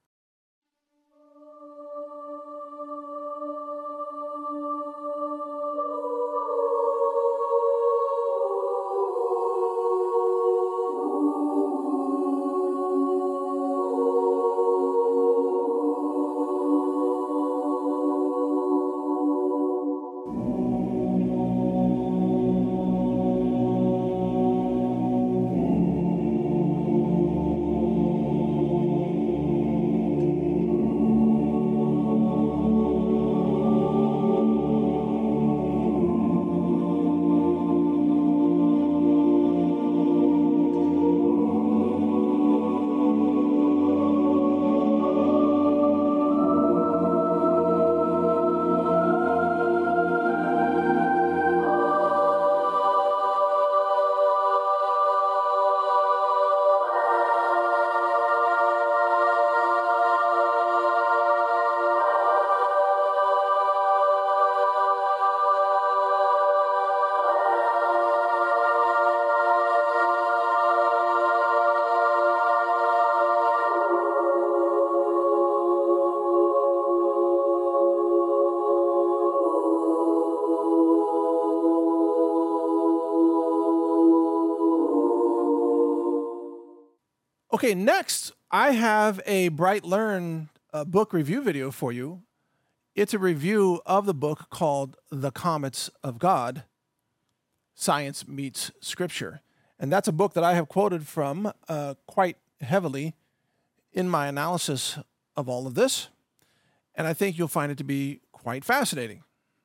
Okay, next, I have a Bright Learn book review video for you. It's a review of the book called The Comets of God, Science Meets Scripture. And that's a book that I have quoted from quite heavily in my analysis of all of this. And I think you'll find it to be quite fascinating.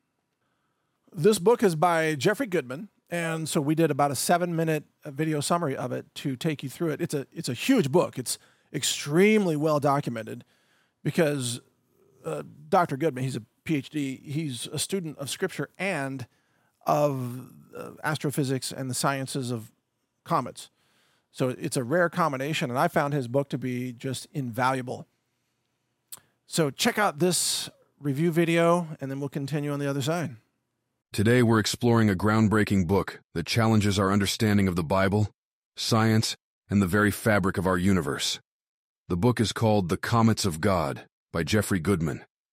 This book is by Jeffrey Goodman. And so we did about a 7-minute video summary of it to take you through it. It's a huge book. It's extremely well documented because Dr. Goodman, he's a PhD. He's a student of Scripture and of astrophysics and the sciences of comets. So it's a rare combination, and I found his book to be just invaluable. So check out this review video, and then we'll continue on the other side. Today we're exploring a groundbreaking book that challenges our understanding of the Bible, science, and the very fabric of our universe. The book is called The Comets of God by Jeffrey Goodman,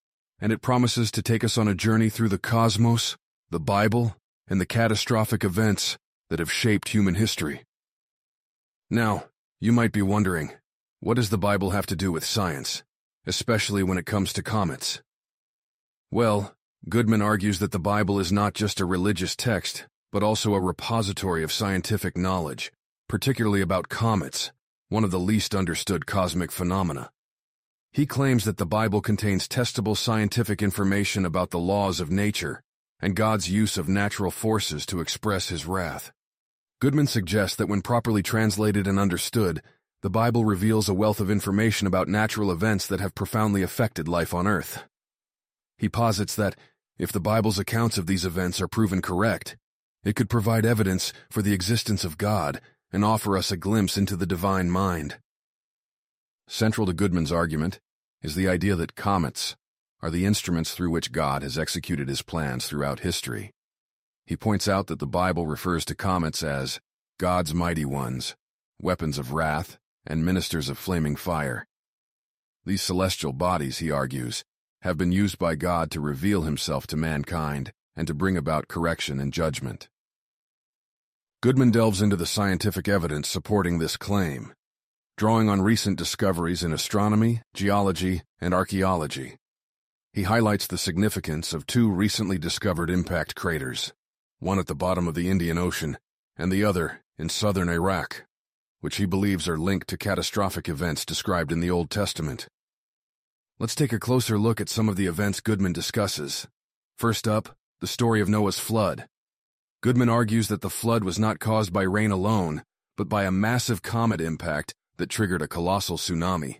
and it promises to take us on a journey through the cosmos, the Bible, and the catastrophic events that have shaped human history. Now, you might be wondering, what does the Bible have to do with science, especially when it comes to comets? Well, Goodman argues that the Bible is not just a religious text, but also a repository of scientific knowledge, particularly about comets, one of the least understood cosmic phenomena. He claims that the Bible contains testable scientific information about the laws of nature and God's use of natural forces to express his wrath. Goodman suggests that when properly translated and understood, the Bible reveals a wealth of information about natural events that have profoundly affected life on Earth. He posits that, if the Bible's accounts of these events are proven correct, it could provide evidence for the existence of God and offer us a glimpse into the divine mind. Central to Goodman's argument is the idea that comets are the instruments through which God has executed his plans throughout history. He points out that the Bible refers to comets as God's mighty ones, weapons of wrath, and ministers of flaming fire. These celestial bodies, he argues, have been used by God to reveal himself to mankind and to bring about correction and judgment. Goodman delves into the scientific evidence supporting this claim, drawing on recent discoveries in astronomy, geology, and archaeology. He highlights the significance of two recently discovered impact craters, one at the bottom of the Indian Ocean and the other in southern Iraq, which he believes are linked to catastrophic events described in the Old Testament. Let's take a closer look at some of the events Goodman discusses. First up, the story of Noah's flood. Goodman argues that the flood was not caused by rain alone, but by a massive comet impact that triggered a colossal tsunami.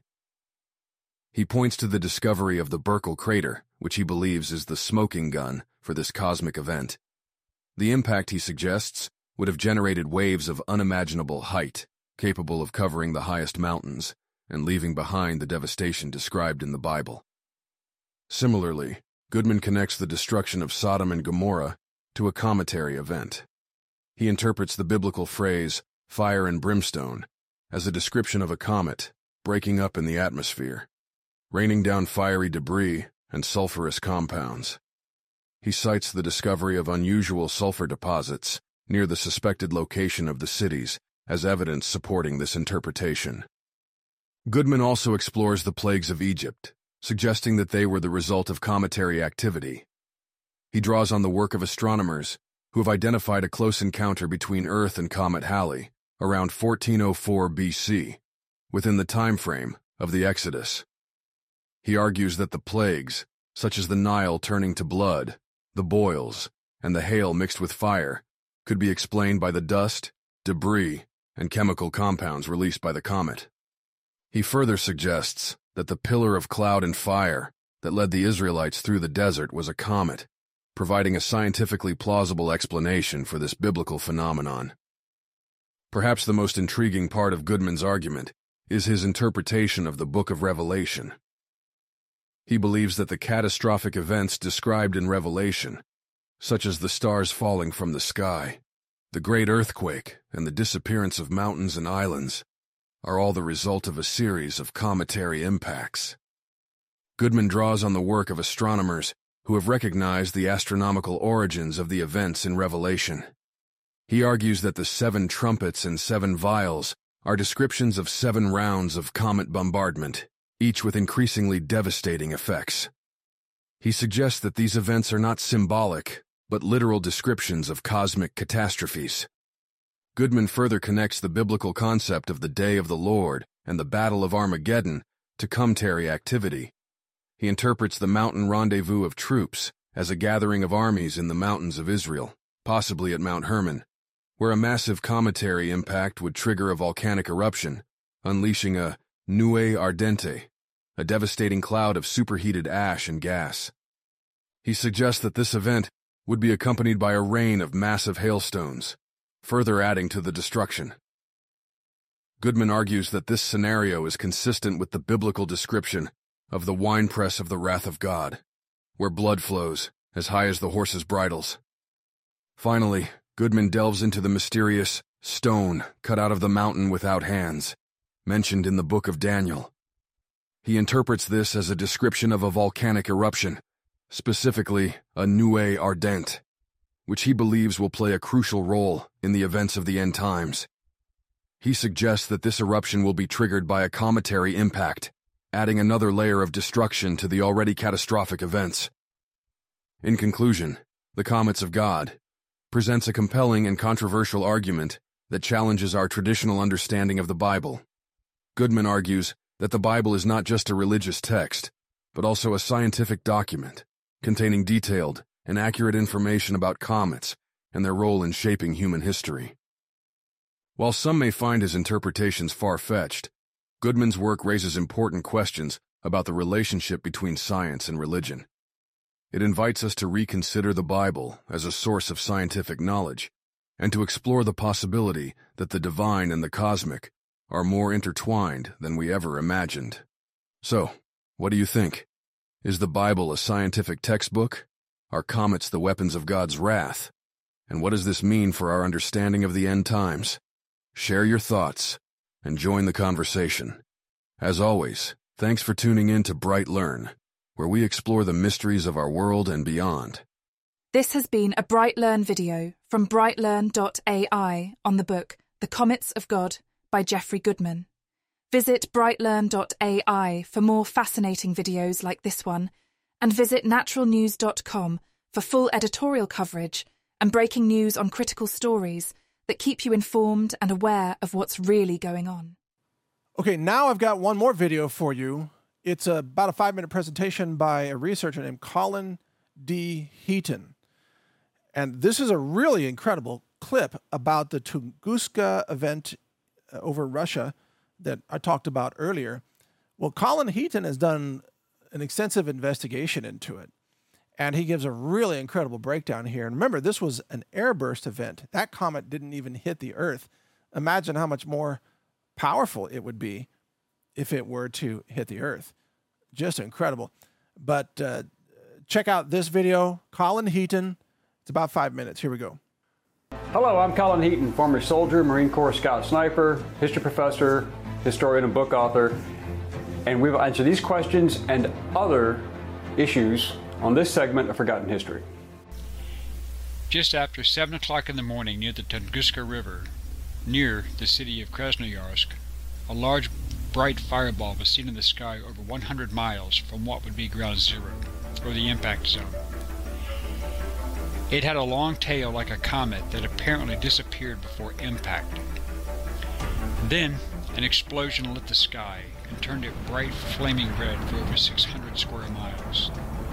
He points to the discovery of the Burckle crater, which he believes is the smoking gun for this cosmic event. The impact, he suggests, would have generated waves of unimaginable height, capable of covering the highest mountains and leaving behind the devastation described in the Bible. Similarly, Goodman connects the destruction of Sodom and Gomorrah to a cometary event. He interprets the biblical phrase, fire and brimstone, as a description of a comet breaking up in the atmosphere, raining down fiery debris and sulfurous compounds. He cites the discovery of unusual sulfur deposits near the suspected location of the cities as evidence supporting this interpretation. Goodman also explores the plagues of Egypt, suggesting that they were the result of cometary activity. He draws on the work of astronomers who have identified a close encounter between Earth and Comet Halley around 1404 BC, within the time frame of the Exodus. He argues that the plagues, such as the Nile turning to blood, the boils, and the hail mixed with fire, could be explained by the dust, debris, and chemical compounds released by the comet. He further suggests that the pillar of cloud and fire that led the Israelites through the desert was a comet, providing a scientifically plausible explanation for this biblical phenomenon. Perhaps the most intriguing part of Goodman's argument is his interpretation of the Book of Revelation. He believes that the catastrophic events described in Revelation, such as the stars falling from the sky, the great earthquake, and the disappearance of mountains and islands, are all the result of a series of cometary impacts. Goodman draws on the work of astronomers who have recognized the astronomical origins of the events in Revelation. He argues that the 7 trumpets and 7 vials are descriptions of 7 rounds of comet bombardment, each with increasingly devastating effects. He suggests that these events are not symbolic, but literal descriptions of cosmic catastrophes. Goodman further connects the biblical concept of the Day of the Lord and the Battle of Armageddon to cometary activity. He interprets the mountain rendezvous of troops as a gathering of armies in the mountains of Israel, possibly at Mount Hermon, where a massive cometary impact would trigger a volcanic eruption, unleashing a nuée ardente, a devastating cloud of superheated ash and gas. He suggests that this event would be accompanied by a rain of massive hailstones, further adding to the destruction. Goodman argues that this scenario is consistent with the biblical description of the winepress of the wrath of God, where blood flows as high as the horses' bridles. Finally, Goodman delves into the mysterious stone cut out of the mountain without hands, mentioned in the book of Daniel. He interprets this as a description of a volcanic eruption specifically a nuée ardente, which he believes will play a crucial role in the events of the end times. He suggests that this eruption will be triggered by a cometary impact, adding another layer of destruction to the already catastrophic events. In conclusion, The Comets of God presents a compelling and controversial argument that challenges our traditional understanding of the Bible. Goodman argues that the Bible is not just a religious text, but also a scientific document containing detailed and accurate information about comets and their role in shaping human history. While some may find his interpretations far-fetched, Goodman's work raises important questions about the relationship between science and religion. It invites us to reconsider the Bible as a source of scientific knowledge and to explore the possibility that the divine and the cosmic are more intertwined than we ever imagined. So, what do you think? Is the Bible a scientific textbook? Are comets the weapons of God's wrath? And what does this mean for our understanding of the end times? Share your thoughts and join the conversation. As always, thanks for tuning in to Bright Learn, where we explore the mysteries of our world and beyond. This has been a Bright Learn video from brightlearn.ai on the book The Comets of God by Jeffrey Goodman. Visit brightlearn.ai for more fascinating videos like this one, and visit naturalnews.com for full editorial coverage and breaking news on critical stories that keep you informed and aware of what's really going on. Okay, now I've got one more video for you. It's about a 5-minute presentation by a researcher named Colin D. Heaton. And this is a really incredible clip about the Tunguska event over Russia that I talked about earlier. Well, Colin Heaton has done an extensive investigation into it, and he gives a really incredible breakdown here. And remember, this was an airburst event. That comet didn't even hit the Earth. Imagine how much more powerful it would be if it were to hit the Earth. Just incredible. But check out this video, Colin Heaton. It's about 5 minutes. Here we go. Hello, I'm Colin Heaton, former soldier, Marine Corps scout sniper, history professor, historian and book author. And we will answer these questions and other issues on this segment of Forgotten History. Just after 7 o'clock in the morning near the Tunguska River, near the city of Krasnoyarsk, a large bright fireball was seen in the sky over 100 miles from what would be ground zero, or the impact zone. It had a long tail like a comet that apparently disappeared before impact. Then, an explosion lit the sky and turned it bright flaming red for over 600 square miles.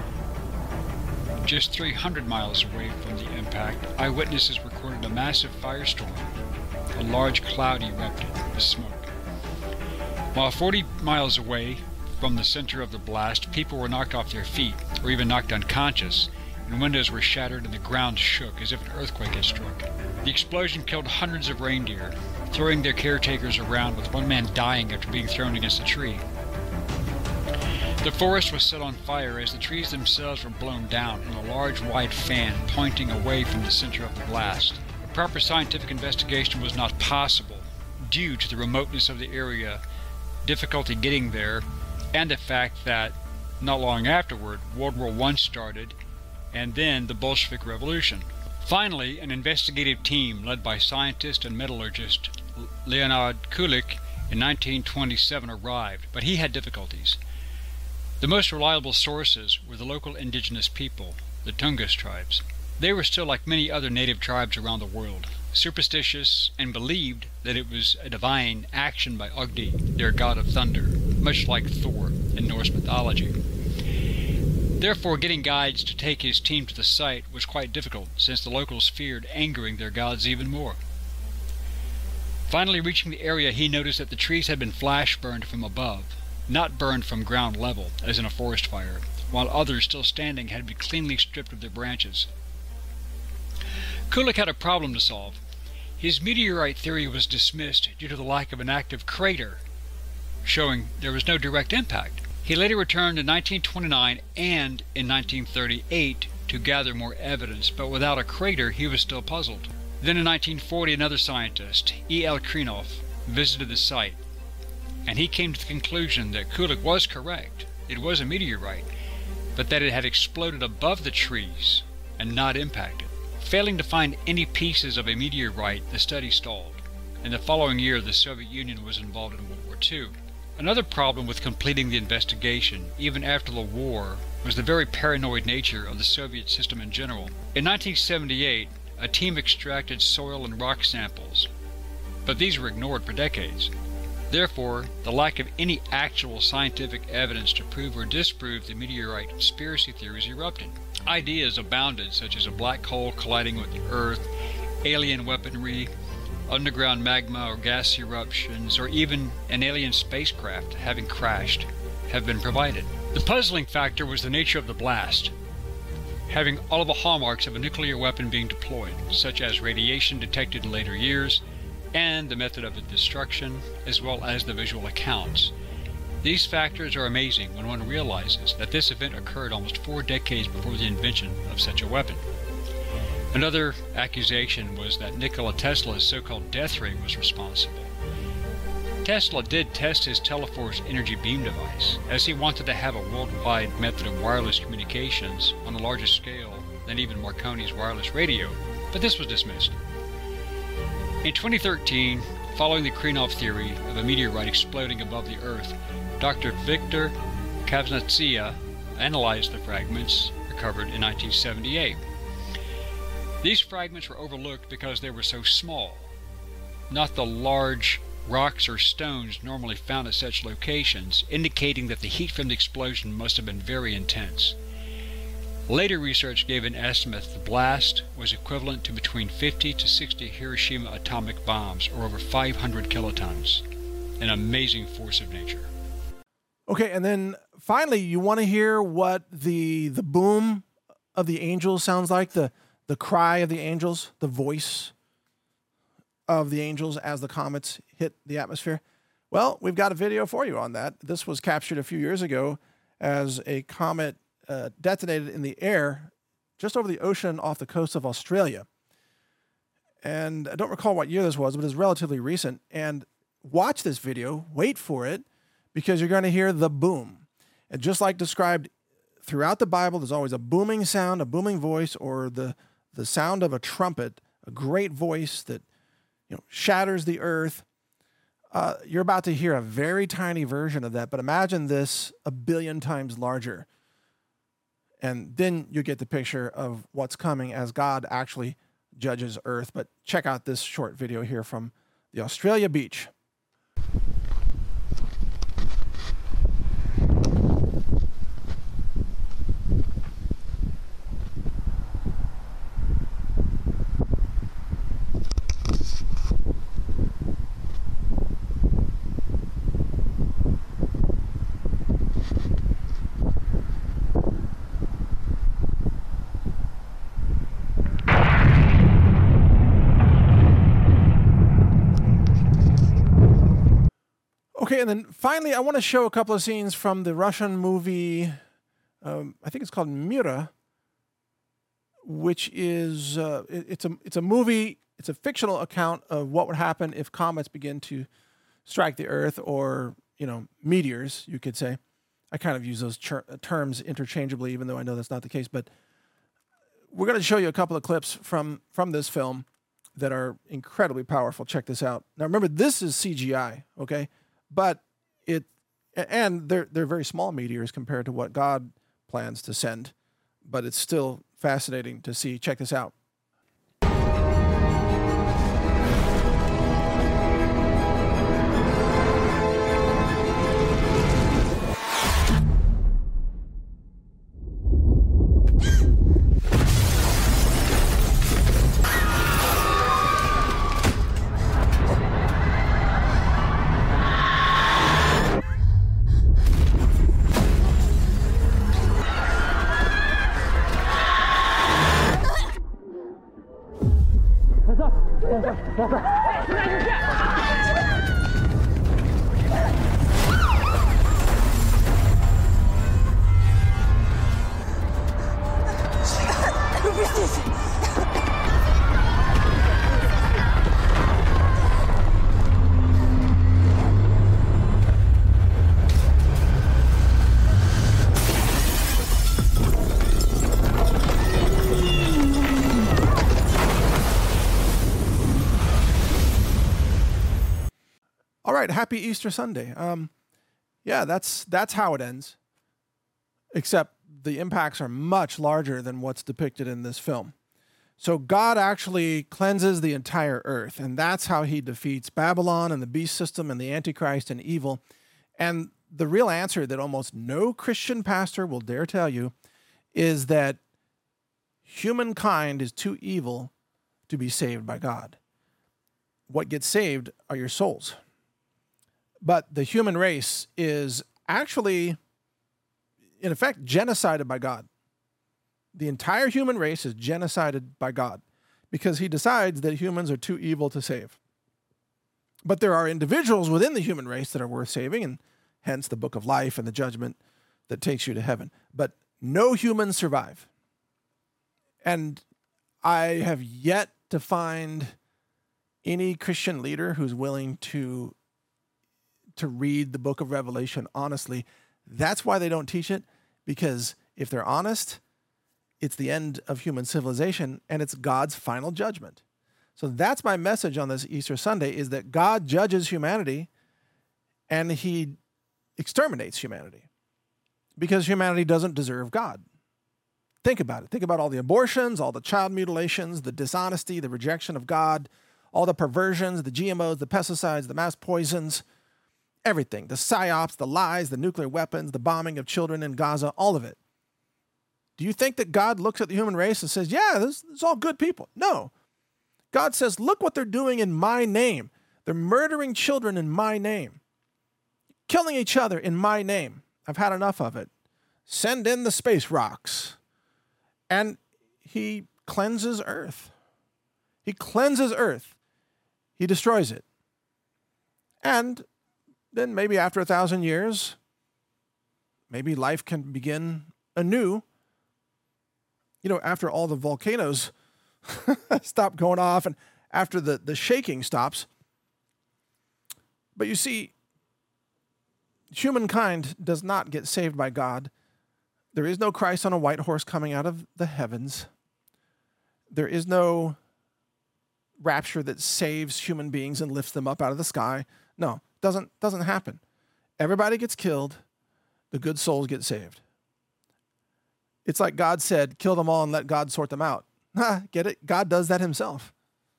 Just 300 miles away from the impact, eyewitnesses recorded a massive firestorm. A large cloud erupted with smoke. While 40 miles away from the center of the blast, people were knocked off their feet, or even knocked unconscious, and windows were shattered and the ground shook as if an earthquake had struck. The explosion killed hundreds of reindeer, throwing their caretakers around, with one man dying after being thrown against a tree. The forest was set on fire as the trees themselves were blown down in a large white fan pointing away from the center of the blast. A proper scientific investigation was not possible due to the remoteness of the area, difficulty getting there, and the fact that not long afterward World War I started, and then the Bolshevik Revolution. Finally, an investigative team led by scientist and metallurgist Leonid Kulik in 1927 arrived, but he had difficulties. The most reliable sources were the local indigenous people, the Tungus tribes. They were still like many other native tribes around the world, superstitious and believed that it was a divine action by Ugdi, their god of thunder, much like Thor in Norse mythology. Therefore, getting guides to take his team to the site was quite difficult, since the locals feared angering their gods even more. Finally reaching the area, he noticed that the trees had been flash burned from above, not burned from ground level, as in a forest fire, while others still standing had been cleanly stripped of their branches. Kulik had a problem to solve. His meteorite theory was dismissed due to the lack of an active crater, showing there was no direct impact. He later returned in 1929 and in 1938 to gather more evidence, but without a crater he was still puzzled. Then in 1940 another scientist, E.L. Krinov, visited the site, and he came to the conclusion that Kulik was correct. It was a meteorite, but that it had exploded above the trees and not impacted. Failing to find any pieces of a meteorite, the study stalled. In the following year, the Soviet Union was involved in World War II. Another problem with completing the investigation, even after the war, was the very paranoid nature of the Soviet system in general. In 1978, a team extracted soil and rock samples, but these were ignored for decades. Therefore, the lack of any actual scientific evidence to prove or disprove the meteorite conspiracy theories erupted. Ideas abounded, such as a black hole colliding with the Earth, alien weaponry, underground magma or gas eruptions, or even an alien spacecraft having crashed, have been provided. The puzzling factor was the nature of the blast, having all of the hallmarks of a nuclear weapon being deployed, such as radiation detected in later years, and the method of its destruction, as well as the visual accounts. These factors are amazing when one realizes that this event occurred almost 4 decades before the invention of such a weapon. Another accusation was that Nikola Tesla's so-called death ray was responsible. Tesla did test his Teleforce energy beam device, as he wanted to have a worldwide method of wireless communications on a larger scale than even Marconi's wireless radio, but this was dismissed. In 2013, following the Krenov theory of a meteorite exploding above the Earth, Dr. Viktor Kavnatsia analyzed the fragments recovered in 1978. These fragments were overlooked because they were so small, not the large rocks or stones normally found at such locations, indicating that the heat from the explosion must have been very intense. Later research gave an estimate that the blast was equivalent to between 50 to 60 Hiroshima atomic bombs, or over 500 kilotons. An amazing force of nature. Okay, and then finally, you want to hear what the boom of the angels sounds like, the cry of the angels, the voice of the angels as the comets hit the atmosphere? Well, we've got a video for you on that. This was captured a few years ago as a comet detonated in the air just over the ocean off the coast of Australia. And I don't recall what year this was, but it's relatively recent. And watch this video, wait for it, because you're going to hear the boom. And just like described throughout the Bible, there's always a booming sound, a booming voice, or the sound of a trumpet, a great voice that shatters the earth. You're about to hear a very tiny version of that, but imagine this 1 billion times larger. And then you get the picture of what's coming as God actually judges earth. But check out this short video here from the Australia beach. Okay, and then finally, I want to show a couple of scenes from the Russian movie, I think it's called Mira, which is, it's a movie, it's a fictional account of what would happen if comets begin to strike the Earth, or, meteors, you could say. I kind of use those terms interchangeably, even though I know that's not the case, but we're going to show you a couple of clips from this film that are incredibly powerful. Check this out. Now, remember, this is CGI, okay? But they're very small meteors compared to what God plans to send, but it's still fascinating to see. Check this out. right. Happy Easter Sunday. Yeah, that's how it ends. Except the impacts are much larger than what's depicted in this film. So God actually cleanses the entire earth, and that's how he defeats Babylon and the beast system and the Antichrist and evil. And the real answer that almost no Christian pastor will dare tell you is that humankind is too evil to be saved by God. What gets saved are your souls. But the human race is actually, in effect, genocided by God. The entire human race is genocided by God because he decides that humans are too evil to save. But there are individuals within the human race that are worth saving, and hence the book of life and the judgment that takes you to heaven. But no humans survive. And I have yet to find any Christian leader who's willing to read the book of Revelation honestly. That's why they don't teach it, because if they're honest, it's the end of human civilization and it's God's final judgment. So that's my message on this Easter Sunday, is that God judges humanity and he exterminates humanity because humanity doesn't deserve God. Think about it. Think about all the abortions, all the child mutilations, the dishonesty, the rejection of God, all the perversions, the GMOs, the pesticides, the mass poisons, everything, the psyops, the lies, the nuclear weapons, the bombing of children in Gaza, all of it. Do you think that God looks at the human race and says, yeah, this is all good people? No. God says, look what they're doing in my name. They're murdering children in my name, killing each other in my name. I've had enough of it. Send in the space rocks. And he cleanses earth. He cleanses earth. He destroys it. And then maybe after 1,000 years, maybe life can begin anew. You know, after all the volcanoes stop going off and after the shaking stops. But you see, humankind does not get saved by God. There is no Christ on a white horse coming out of the heavens. There is no rapture that saves human beings and lifts them up out of the sky. No, doesn't happen. Everybody gets killed. The good souls get saved. It's like God said, kill them all and let God sort them out. Get it? God does that himself.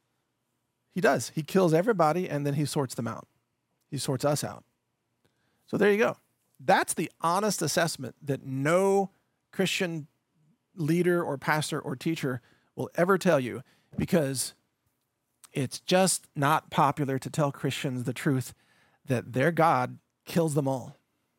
He does. He kills everybody and then he sorts them out. He sorts us out. So there you go. That's the honest assessment that no Christian leader or pastor or teacher will ever tell you, because it's just not popular to tell Christians the truth that their God kills them all.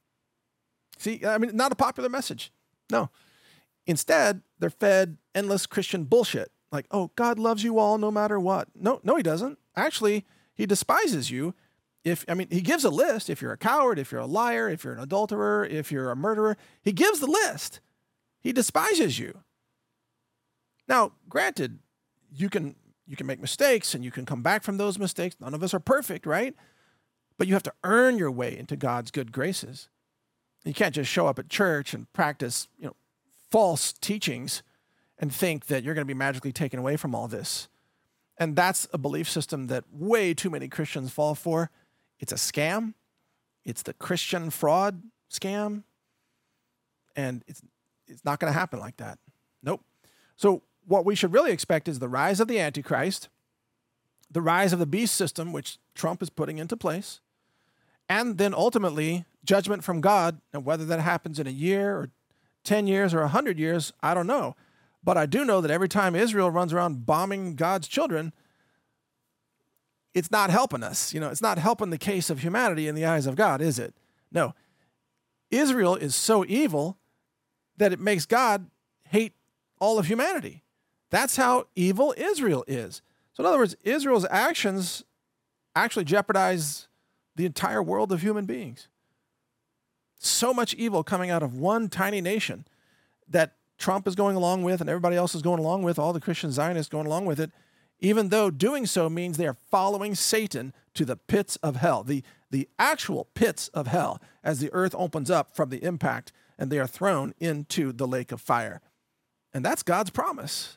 See, I mean, not a popular message. No. Instead, they're fed endless Christian bullshit. Like, oh, God loves you all no matter what. No, he doesn't. Actually, he despises you. He gives a list. If you're a coward, if you're a liar, if you're an adulterer, if you're a murderer, he gives the list. He despises you. Now, granted, you can make mistakes and you can come back from those mistakes. None of us are perfect, right? But you have to earn your way into God's good graces. You can't just show up at church and practice, false teachings and think that you're going to be magically taken away from all this. And that's a belief system that way too many Christians fall for. It's a scam. It's the Christian fraud scam. And it's not going to happen like that. Nope. So what we should really expect is the rise of the Antichrist, the rise of the beast system, which Trump is putting into place, and then ultimately judgment from God. And whether that happens in a year or 10 years or 100 years, I don't know. But I do know that every time Israel runs around bombing God's children, it's not helping us. It's not helping the case of humanity in the eyes of God, is it? No. Israel is so evil that it makes God hate all of humanity. That's how evil Israel is. So in other words, Israel's actions actually jeopardize the entire world of human beings. So much evil coming out of one tiny nation that Trump is going along with and everybody else is going along with, all the Christian Zionists going along with it, even though doing so means they are following Satan to the pits of hell, the actual pits of hell, as the earth opens up from the impact and they are thrown into the lake of fire. And that's God's promise,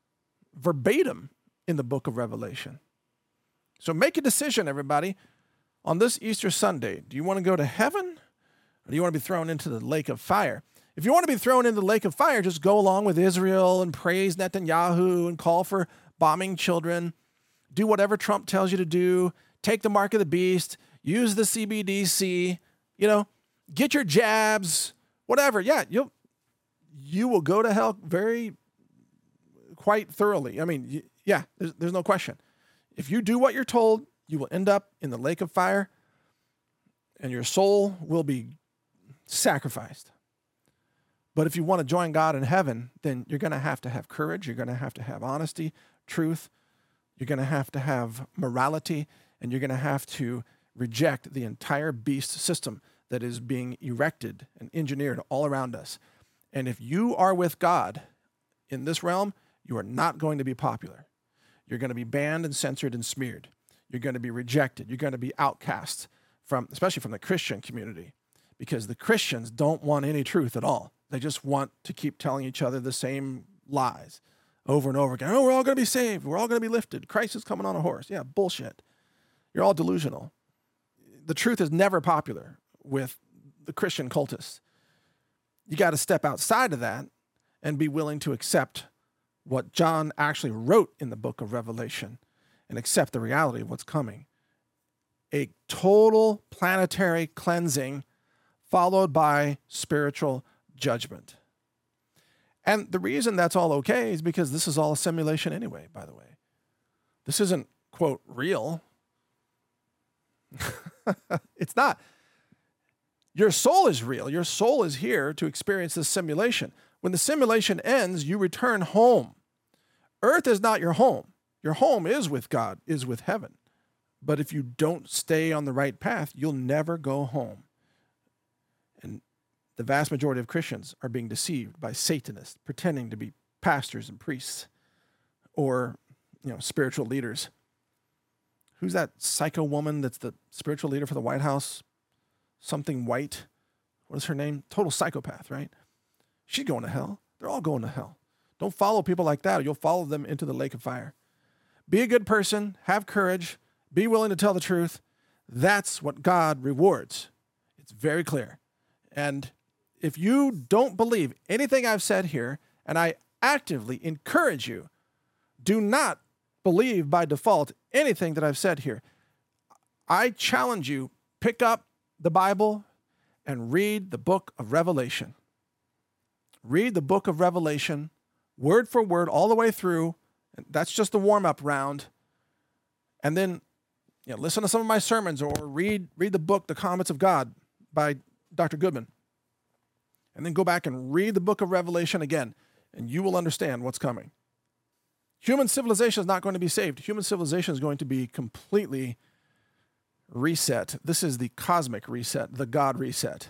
verbatim in the book of Revelation. So make a decision, everybody. on this Easter Sunday, do you want to go to heaven or do you want to be thrown into the lake of fire? If you want to be thrown into the lake of fire, just go along with Israel and praise Netanyahu and call for bombing children. Do whatever Trump tells you to do. Take the mark of the beast. Use the CBDC. Get your jabs. Whatever. Yeah, you will go to hell quite thoroughly. I mean, there's no question. If you do what you're told, you will end up in the lake of fire and your soul will be sacrificed. But if you want to join God in heaven, then you're going to have courage. You're going to have honesty, truth. You're going to have morality, and you're going to have to reject the entire beast system that is being erected and engineered all around us. And if you are with God in this realm, you are not going to be popular. You're going to be banned and censored and smeared. You're going to be rejected. You're going to be outcast especially from the Christian community, because the Christians don't want any truth at all. They just want to keep telling each other the same lies over and over again. Oh, we're all going to be saved. We're all going to be lifted. Christ is coming on a horse. Yeah, bullshit. You're all delusional. The truth is never popular with the Christian cultists. You got to step outside of that and be willing to accept what John actually wrote in the book of Revelation and accept the reality of what's coming. A total planetary cleansing followed by spiritual judgment. And the reason that's all okay is because this is all a simulation anyway, by the way. This isn't, quote, real. It's not. Your soul is real. Your soul is here to experience this simulation. When the simulation ends, you return home. Earth is not your home. Your home is with God, is with heaven. But if you don't stay on the right path, you'll never go home. And the vast majority of Christians are being deceived by Satanists pretending to be pastors and priests or, spiritual leaders. Who's that psycho woman that's the spiritual leader for the White House? Something White. What is her name? Total psychopath, right? She's going to hell. They're all going to hell. Don't follow people like that, or you'll follow them into the lake of fire. Be a good person. Have courage. Be willing to tell the truth. That's what God rewards. It's very clear. And if you don't believe anything I've said here, and I actively encourage you, do not believe by default anything that I've said here. I challenge you, pick up the Bible and read the book of Revelation. Read the book of Revelation, word for word, all the way through. And that's just the warm-up round. And then listen to some of my sermons or read the book, The Comments of God by Dr. Goodman. And then go back and read the book of Revelation again, and you will understand what's coming. Human civilization is not going to be saved. Human civilization is going to be completely reset. This is the cosmic reset, the God reset.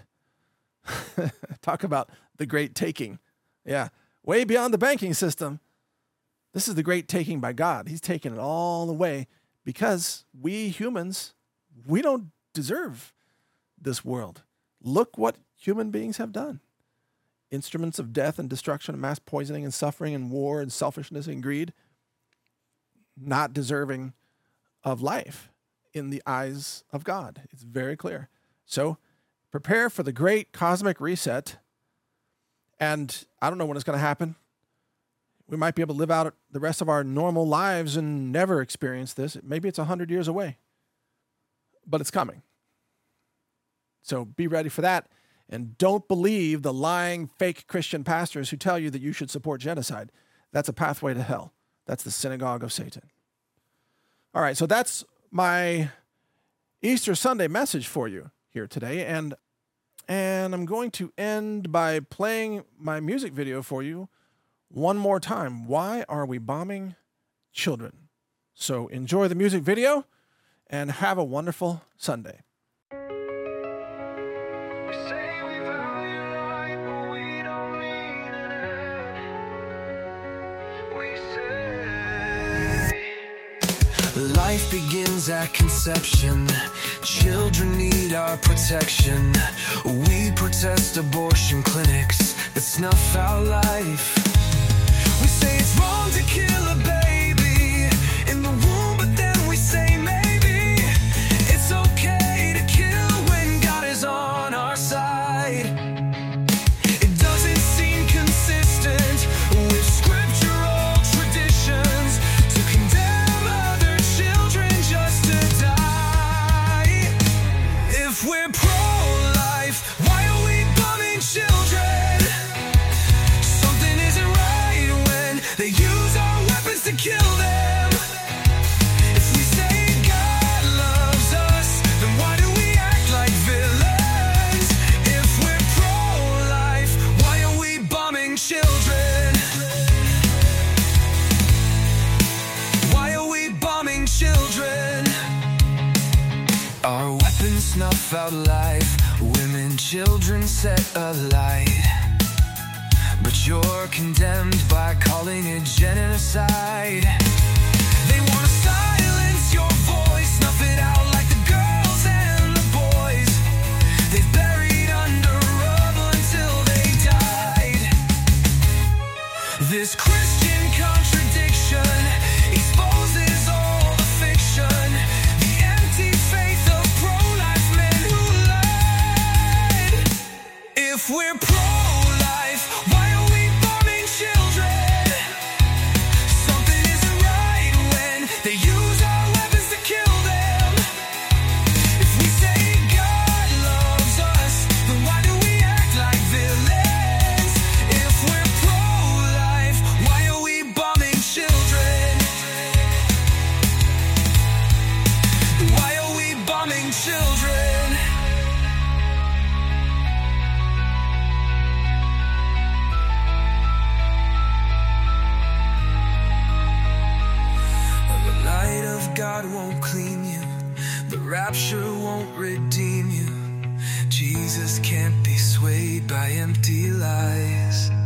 Talk about the great taking. Yeah, way beyond the banking system. This is the great taking by God. He's taking it all away because we humans, we don't deserve this world. Look what human beings have done. Instruments of death and destruction and mass poisoning and suffering and war and selfishness and greed, not deserving of life in the eyes of God. It's very clear. So prepare for the great cosmic reset. And I don't know when it's going to happen. We might be able to live out the rest of our normal lives and never experience this. Maybe it's 100 years away, but it's coming. So be ready for that. And don't believe the lying, fake Christian pastors who tell you that you should support genocide. That's a pathway to hell. That's the synagogue of Satan. All right, so that's my Easter Sunday message for you here today. And I'm going to end by playing my music video for you one more time. Why are we bombing children? So enjoy the music video and have a wonderful Sunday. Life begins at conception. Children need our protection. We protest abortion clinics that snuff out life. We say it's wrong to kill a baby in the womb, but then we say maybe it's okay. Our weapons snuff out life, women, children set alight. But you're condemned by calling it genocide. They want to silence your voice, snuff it out like the girls and the boys they've buried under rubble until they died. This Christian contradiction exposes all the fiction, the empty faith of pro-life men who lied. If we're pro-life, why are we bombing children? Something isn't right when they use our weapons to kill them. If we say God loves us, then why do we act like villains? If we're pro-life, why are we bombing children? Why are we bombing children? The light of God won't clean you, the rapture won't redeem you. Jesus can't be swayed by empty lies.